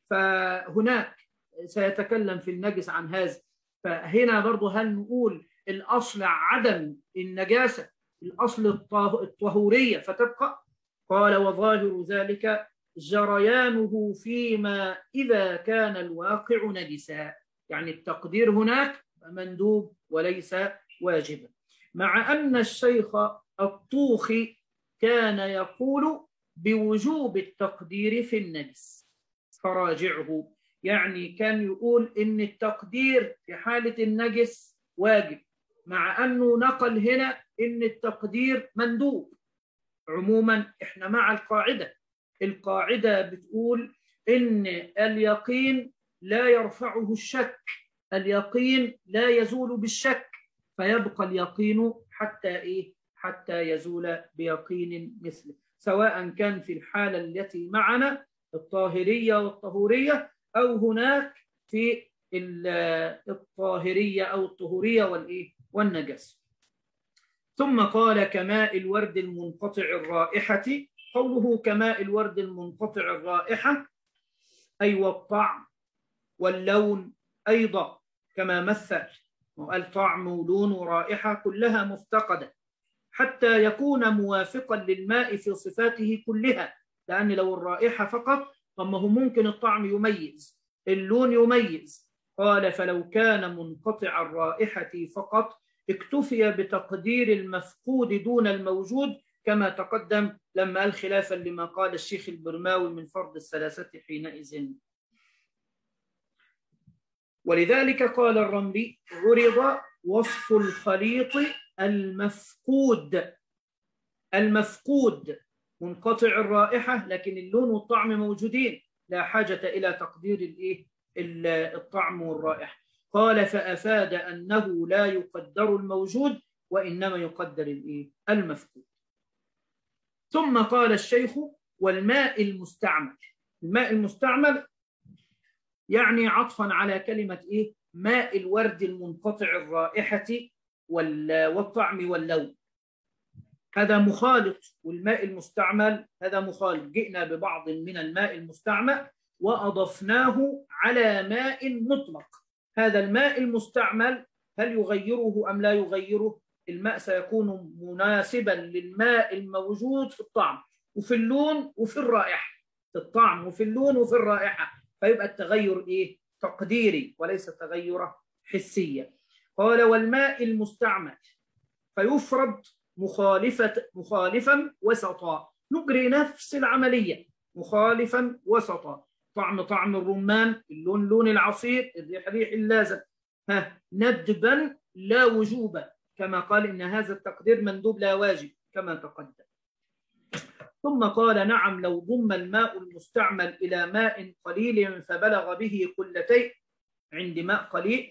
فهناك سيتكلم في النجس عن هذا. فهنا برضو هل نقول الأصل عدم النجاسة، الأصل الطهورية فتبقى؟ قال وظاهر ذلك جريانه فيما إذا كان الواقع نجسا، يعني التقدير هناك مندوب وليس واجبا. مع أن الشيخ الطوخي كان يقول بوجوب التقدير في النجس، فراجعه، يعني كان يقول إن التقدير في حالة النجس واجب، مع أنه نقل هنا إن التقدير مندوب. عموما إحنا مع القاعدة، القاعدة بتقول إن اليقين لا يرفعه الشك، اليقين لا يزول بالشك، فيبقى اليقين حتى إيه؟ حتى يزول بيقين مثله، سواء كان في الحالة التي معنا الطاهرية والطهورية، أو هناك في الطاهرية أو الطهورية والإيه؟ والنجس. ثم قال كماء الورد المنقطع الرائحة، قوله كماء الورد المنقطع الرائحة أي والطعم واللون أيضا، كما مثل وقال طعم ولون ورائحة كلها مفتقدة حتى يكون موافقا للماء في صفاته كلها، لأن لو الرائحة فقط طب ما هو ممكن الطعم يميز، اللون يميز. قال فلو كان منقطع الرائحة فقط اكتفي بتقدير المفقود دون الموجود، كما تقدم لما قال خلافا لما قال الشيخ البرماوي من فرض الثلاثة حينئذ. ولذلك قال الرملي عرض وصف الخليط المفقود، المفقود منقطع الرائحة لكن اللون والطعم موجودين، لا حاجة إلى تقدير الإيه؟ الطعم والرائحة. قال فأفاد أنه لا يقدر الموجود وإنما يقدر الإيه؟ المفقود. ثم قال الشيخ والماء المستعمل، الماء المستعمل يعني عطفا على كلمة إيه؟ ماء الورد المنقطع الرائحة والطعم واللون. هذا مخالط، والماء المستعمل هذا مخالط. جئنا ببعض من الماء المستعمل وأضفناه على ماء مطلق. هذا الماء المستعمل هل يغيره أم لا يغيره؟ الماء سيكون مناسبا للماء الموجود في الطعم وفي اللون وفي الرائحة، في الطعم وفي اللون وفي الرائحة، فيبقى التغير إيه؟ تقديري وليس تغير حسيا. قال والماء المستعمل فيفرض مخالفة مخالفا وسطا، نجري نفس العملية مخالفا وسطا، طعم طعم الرمان، اللون لون العصير، الريح ريح اللازم، ها ندبا لا وجوبا، كما قال إن هذا التقدير مندوب لا واجب كما تقدم. ثم قال نعم لو ضم الماء المستعمل إلى ماء قليل فبلغ به قلتين، عند ماء قليل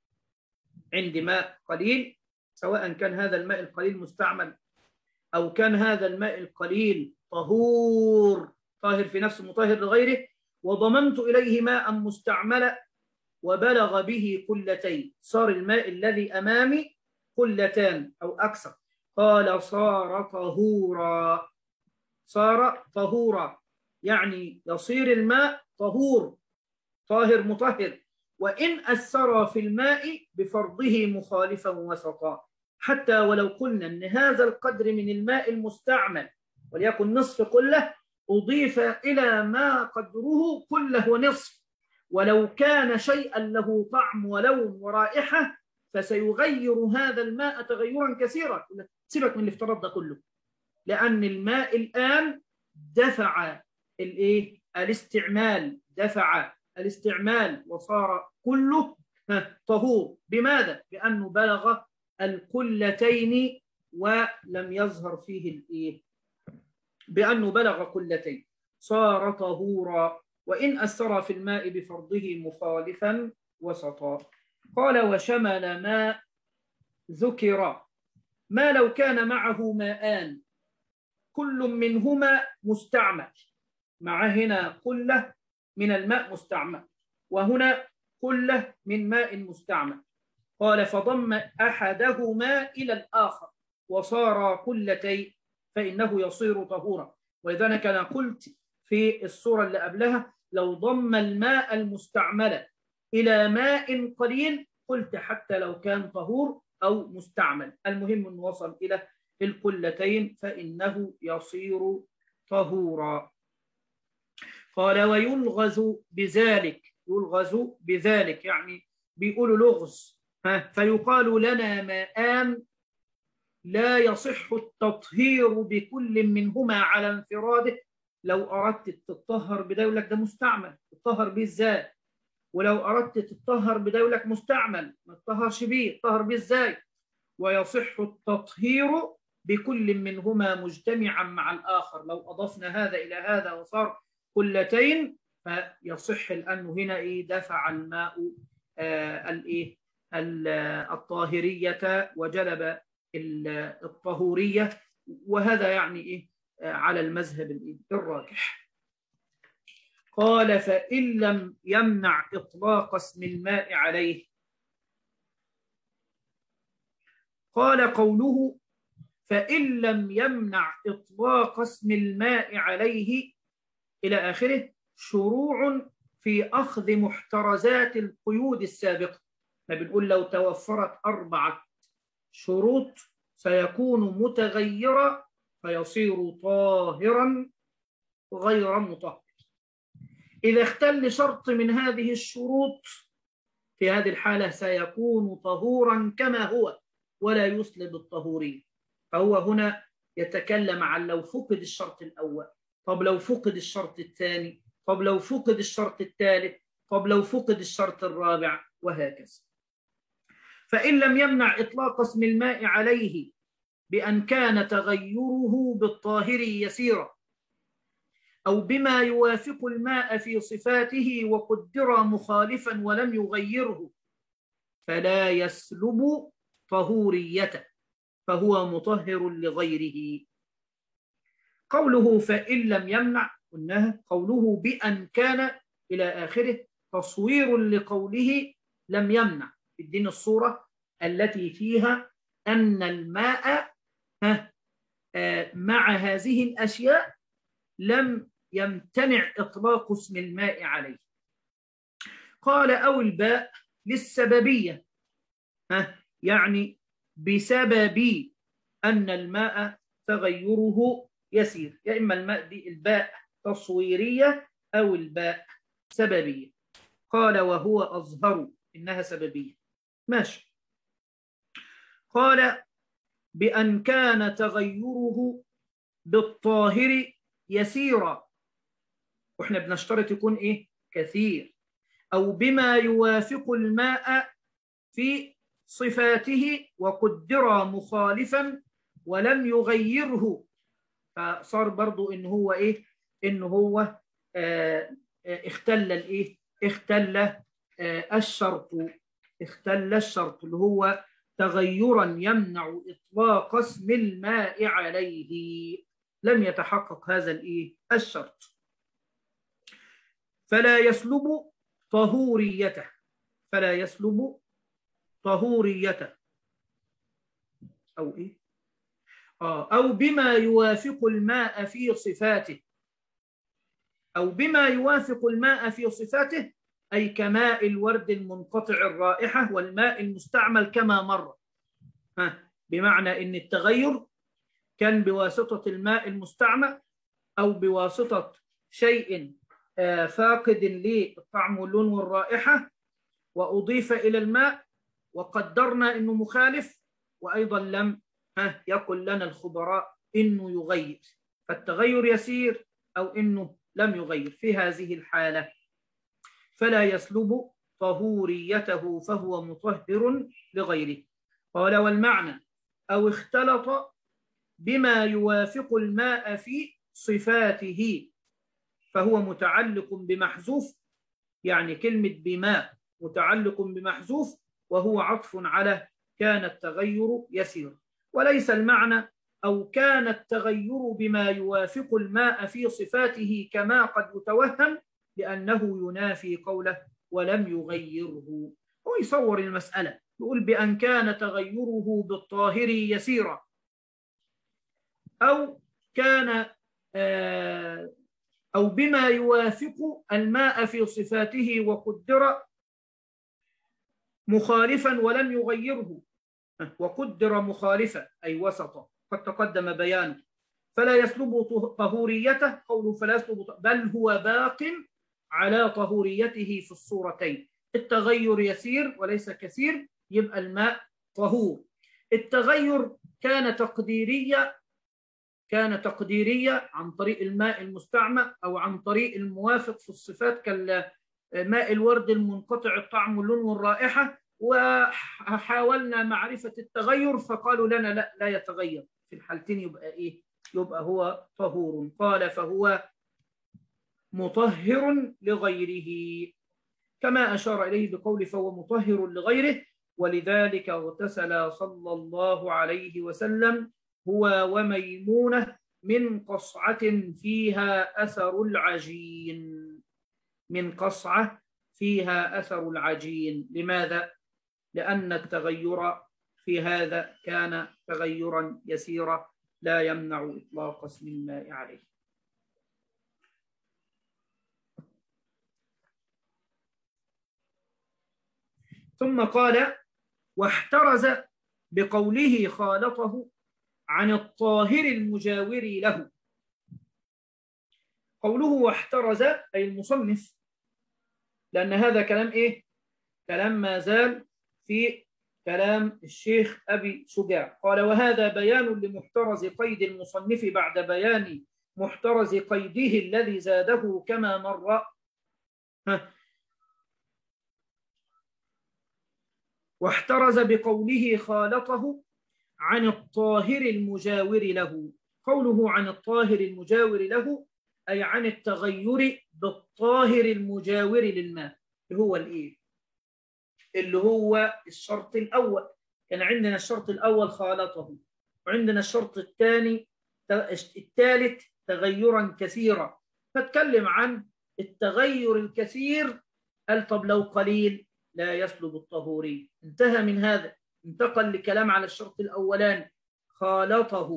عند ماء قليل سواء كان هذا الماء القليل مستعمل أو كان هذا الماء القليل طهور طاهر في نفسه مطهر لغيره، وضممت إليه ماء مستعملا وبلغ به قلتين، صار الماء الذي أمامي قلتان أو أكثر. قال صار طهورا، صار طهورا يعني يصير الماء طهور طاهر مطهر، وإن أثر في الماء بفرضه مخالفا وسطا، حتى ولو قلنا أن هذا القدر من الماء المستعمل وليكن نصف قلة أضيف إلى ما قدره قلة ونصف، ولو كان شيئا له طعم ولون ورائحة فسيغير هذا الماء تغيرا كثيرا. سيبك من الافتراض ده كله، لأن الماء الآن دفع الايه الاستعمال دفع الاستعمال وصار كله طهور. بماذا؟ بأنه بلغ القلتين ولم يظهر فيه الايه بأنه بلغ قلتين صار طهورا، وإن أثر في الماء بفرضه مخالفا وسطا. قال وشمل ما ذكر ما لو كان معه ماءان كل منهما مستعمل، مع هنا قلة من الماء مستعمل وهنا قلة من ماء مستعمل. قال فضم أحدهما إلى الآخر وصار قلتين فإنه يصير طهورا. ولذلك أنا قلت في الصورة اللي قبلها لو ضم الماء المستعمل إلى ماء قليل قلت حتى لو كان طهور أو مستعمل، المهم أنه وصل إلى القلتين فإنه يصير طهورا. قال ويلغز بذلك، يلغز بذلك يعني بيقولوا لغز، فيقال لنا ماءان لا يصح التطهير بكل منهما على انفراده. لو أردت تتطهر بده يقول لك ده مستعمل تطهر بيه ازاي، ولو أردت تتطهر بده يقول لك مستعمل ما تطهرش بيه تطهر بيه ازاي. ويصح التطهير بكل منهما مجتمعا مع الآخر، لو أضفنا هذا إلى هذا وصار قلتين فيصح لأنه هنا إيه دفع الماء آه الإيه الطاهرية وجلب الطهورية، وهذا يعني إيه على المذهب الراجح. قال فإن لم يمنع إطلاق اسم الماء عليه. قال قوله فإن لم يمنع إطلاق اسم الماء عليه إلى آخره شروع في أخذ محترزات القيود السابقة. فبنقول لو توفرت أربعة شروط سيكون متغيرا فيصير طاهرا غير مطهر. إذا اختل شرط من هذه الشروط في هذه الحالة سيكون طهورا كما هو ولا يسلب الطهورية. فهو هنا يتكلم عن لو فقد الشرط الأول، طب لو فقد الشرط الثاني، طب لو فقد الشرط الثالث، طب لو فقد الشرط الرابع، وهكذا. فإن لم يمنع إطلاق اسم الماء عليه بأن كان تغيره بالطاهر يسيرا أو بما يوافق الماء في صفاته وقدر مخالفا ولم يغيره فلا يسلب طهوريته فهو مطهر لغيره. قوله فإن لم يمنع قلناها قوله بأن كان إلى آخره تصوير لقوله لم يمنع، ادينا الصورة التي فيها أن الماء مع هذه الأشياء لم يمتنع إطلاق اسم الماء عليه. قال أو الباء للسببية، يعني بسبب أن الماء تغيره يسير، يا إما الماء دي الباء تصويرية أو الباء سببية. قال وهو أظهر إنها سببية. ماشي. قال بأن كان تغيره بالطاهر يسيرا، وإحنا بنشترط يكون إيه؟ كثير، أو بما يوافق الماء في صفاته وقدر مخالفا ولم يغيره، فصار برضو إن هو إيه؟ إن هو آه اختل الإيه؟ اختل آه الشرط، اختل الشرط اللي هو تغيرا يمنع إطلاق اسم الماء عليه، لم يتحقق هذا الإيه؟ الشرط، فلا يسلب طهوريته، فلا يسلب طهوريته أو إيه؟ آه أو بما يوافق الماء في صفاته، أو بما يوافق الماء في صفاته، أي كماء الورد المنقطع الرائحة والماء المستعمل كما مر. ها، بمعنى أن التغير كان بواسطة الماء المستعمل أو بواسطة شيء فاقد للطعم واللون والرائحة، وأضيف إلى الماء وقدرنا أنه مخالف، وأيضا لم يقل لنا الخبراء أنه يغير، فالتغير يسير أو أنه لم يغير. في هذه الحالة فلا يسلب طهوريته فهو مطهر لغيره. قال والمعنى أو اختلط بما يوافق الماء في صفاته فهو متعلق بمحذوف، يعني كلمة بما متعلق بمحذوف وهو عطف على كان التغير يسير، وليس المعنى أو كان التغير بما يوافق الماء في صفاته كما قد يتوهم، لأنه ينافي قوله ولم يغيره. هو يصور المسألة، يقول بأن كان تغيره بالطاهر يسيرا، أو كان أو بما يوافق الماء في صفاته وقدر مخالفا ولم يغيره، وقدر مخالفا أي وسطا قد تقدم بيانه. فلا يسلب طهوريته، قوله فلا يسلب، بل هو باق على طهوريته في الصورتين. التغير يسير وليس كثير، يبقى الماء طهور. التغير كان تقديريا، كان تقديرية عن طريق الماء المستعمل أو عن طريق الموافق في الصفات كالماء الورد المنقطع الطعم واللون والرائحة، وحاولنا معرفة التغير فقالوا لنا لا لا يتغير، في الحالتين يبقى إيه؟ يبقى هو طهور. قال فهو مطهر لغيره، كما أشار إليه بقول فهو مطهر لغيره، ولذلك اغتسل صلى الله عليه وسلم هو وميمونة من قصعة فيها أثر العجين، من قصعة فيها أثر العجين. لماذا؟ لأن التغير في هذا كان تغيرا يسيرا لا يمنع إطلاق اسم الماء عليه. ثم قال واحترز بقوله خالطه عن الطاهر المجاور له. قوله واحترز أي المصنف، لأن هذا كلام إيه؟ كلام ما زال في كلام الشيخ أبي شجاع. قال وهذا بيان لمحترز قيد المصنف بعد بيان محترز قيده الذي زاده كما مر. واحترز بقوله خالطه عن الطاهر المجاور له. قوله عن الطاهر المجاور له أي عن التغير بالطاهر المجاور للماء، اللي هو الإيه؟ اللي هو الشرط الأول. كان عندنا الشرط الأول خالطه، وعندنا الشرط الثاني الثالث تغيرا كثيرا، فاتكلم عن التغير الكثير. قال طب لو قليل لا يسلب الطهوري، انتهى من هذا، انتقل لكلام على الشرط الأولاني خالطه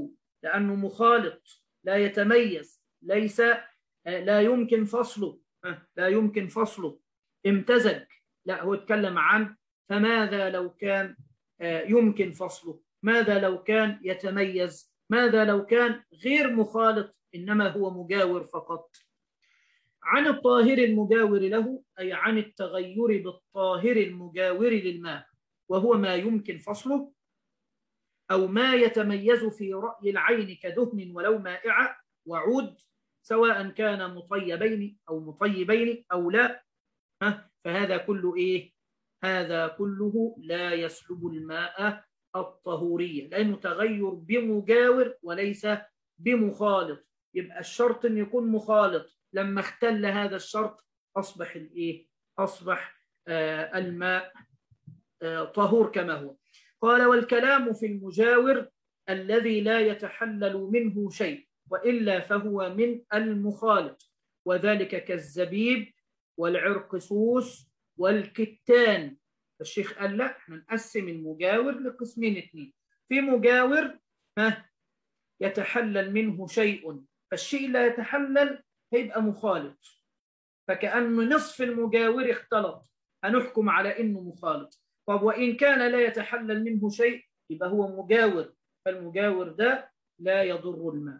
لأنه مخالط لا يتميز، ليس لا يمكن فصله، لا يمكن فصله امتزج. لا، هو اتكلم عن فماذا لو كان يمكن فصله، ماذا لو كان يتميز، ماذا لو كان غير مخالط إنما هو مجاور فقط. عن الطاهر المجاور له، أي عن التغير بالطاهر المجاور للماء، وهو ما يمكن فصله أو ما يتميز في رأي العين كدهن ولو مائع وعود، سواء كان مطيبين أو مطيبين أو لا، فهذا كله إيه؟ هذا كله لا يسلب الماء الطهورية، لأنه تغير بمجاور وليس بمخالط. يبقى الشرط أن يكون مخالط، لما اختل هذا الشرط أصبح الإيه؟ أصبح آه الماء آه طهور كما هو. قال: والكلام في المجاور الذي لا يتحلل منه شيء وإلا فهو من المخالط، وذلك كالزبيب والعرقسوس والكتان. الشيخ قال لا، احنا نقسم المجاور لقسمين اثنين. في مجاور ها يتحلل منه شيء، فالشيء لا يتحلل هيبقى مخالط، فكأنه نصف المجاور اختلط، هنحكم على انه مخالط. طب وإن كان لا يتحلل منه شيء يبقى هو مجاور، فالمجاور ده لا يضر الماء.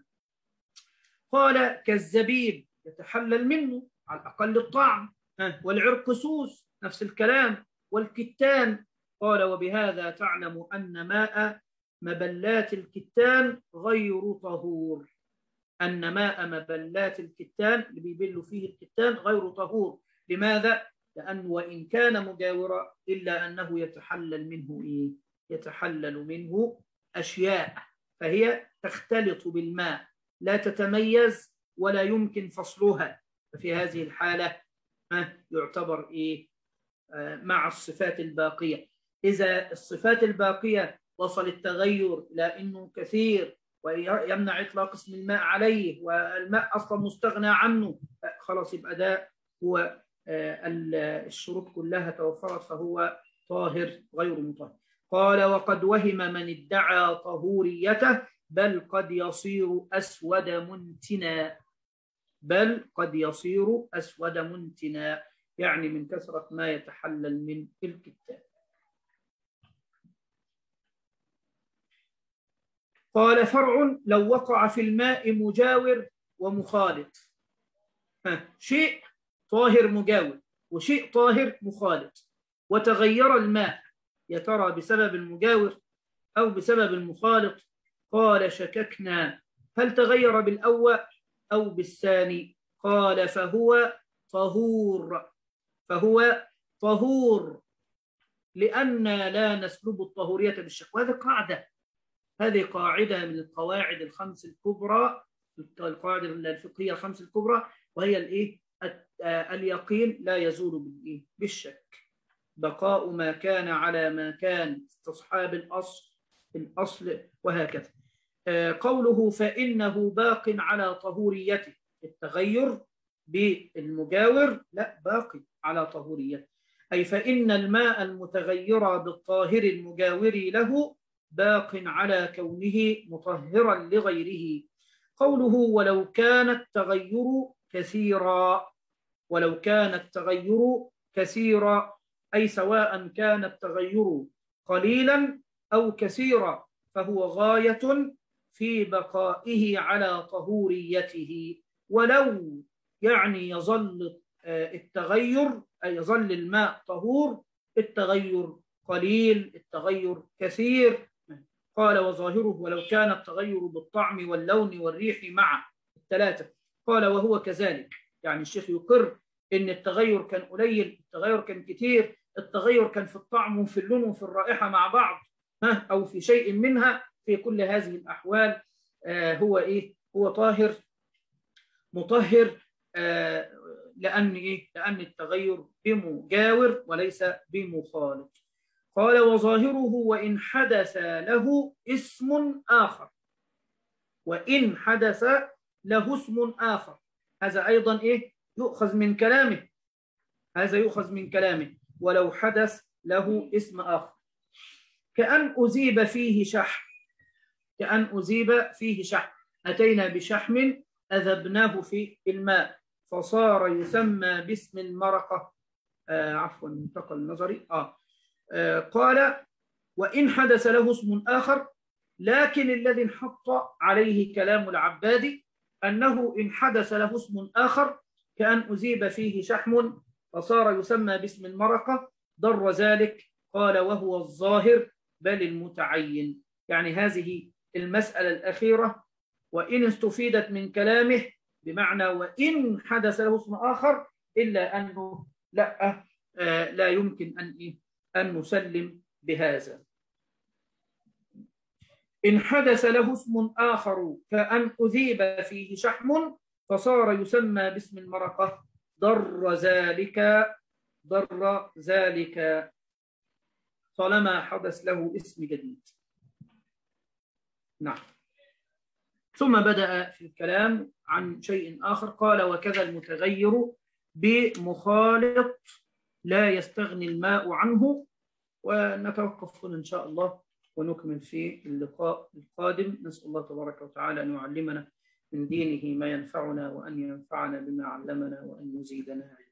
قال: كالزبيب يتحلل منه على الأقل الطعم، والعرقسوس نفس الكلام، والكتان. قال: وبهذا تعلم أن ماء مبلات الكتان غير طهور، أن ماء مبلات الكتان اللي بيبل فيه الكتان غير طهور. لماذا؟ لأنه وإن كان مجاورا إلا أنه يتحلل منه إيه؟ يتحلل منه أشياء، فهي تختلط بالماء لا تتميز ولا يمكن فصلها، ففي هذه الحالة يعتبر إيه؟ مع الصفات الباقية. إذا الصفات الباقية وصل التغير إلى أنه كثير ويمنع إطلاق اسم الماء عليه، والماء أصلا مستغنى عنه، خلاص يبقى ده هو الشروط كلها توفرت، فهو طاهر غير مطهر. قال: وقد وهم من ادعى طهوريته بل قد يصير أسود منتنا، بل قد يصير أسود منتنا، يعني من كثرة ما يتحلل من الكتان. قال: فرع لو وقع في الماء مجاور ومخالط، شيء طاهر مجاور وشيء طاهر مخالط، وتغير الماء، يا ترى بسبب المجاور أو بسبب المخالط؟ قال: شككنا هل تغير بالأول أو بالثاني؟ قال: فهو طهور، فهو طهور لأن لا نسلب الطهورية بالشك. وهذه قاعدة، هذه قاعدة من القواعد الخمس الكبرى، القواعد الفقهية الخمس الكبرى، وهي الإيه؟ اليقين لا يزول بالإيه؟ بالشك، بقاء ما كان على ما كان، استصحاب الأصل الأصل، وهكذا. قوله فإنه باق على طهوريته، التغير بالمجاور لا، باقي على طهوريته، أي فإن الماء المتغير بالطاهر المجاور له باق على كونه مطهرا لغيره. قوله ولو كان التغير كثيرا، ولو كان التغير كثيرا أي سواء كان التغير قليلا أو كثيرا، فهو غاية في بقائه على طهوريته. ولو يعني يظل التغير، أي يظل الماء طهور، التغير قليل التغير كثير. قال: وظاهره ولو كان التغير بالطعم واللون والريح مع الثلاثة. قال: وهو كذلك، يعني الشيخ يقر إن التغير كان قليل، التغير كان كثير، التغير كان في الطعم وفي اللون وفي الرائحة مع بعض، ها أو في شيء منها، في كل هذه الأحوال آه هو إيه؟ هو طاهر مطهر، آه لأن إيه؟ لأن التغير بمجاور وليس بمخالط. قال: وظاهره وإن حدث له اسم آخر، وإن حدث له اسم آخر، هذا أيضا إيه؟ يؤخذ من كلامه، هذا يؤخذ من كلامه، ولو حدث له اسم آخر، كأن أذيب فيه شحم، كأن أذيب فيه شحم. أتينا بشحم أذبناه في الماء فصار يسمى باسم المرقة. آه عفوا انتقل النظري. آه. آه قال وإن حدث له اسم آخر، لكن الذي انحط عليه كلام العبادي أنه إن حدث له اسم آخر كأن أذيب فيه شحم فصار يسمى باسم المرقة ضر ذلك. قال وهو الظاهر بل المتعين. يعني هذه المسألة الأخيرة وإن استفيدت من كلامه بمعنى وإن حدث له اسم آخر، إلا أنه لا آه لا يمكن أن أن نسلم بهذا. إن حدث له اسم آخر كأن أذيب فيه شحم فصار يسمى باسم المرقة ضر ذلك ضر ذلك طالما حدث له اسم جديد. نعم. ثم بدأ في الكلام عن شيء آخر. قال وكذا المتغير بمخالط لا يستغني الماء عنه. ونتوقف هنا إن شاء الله ونكمل في اللقاء القادم. نسأل الله تبارك وتعالى أن يعلمنا من دينه ما ينفعنا وأن ينفعنا بما علمنا وأن يزيدنا علما.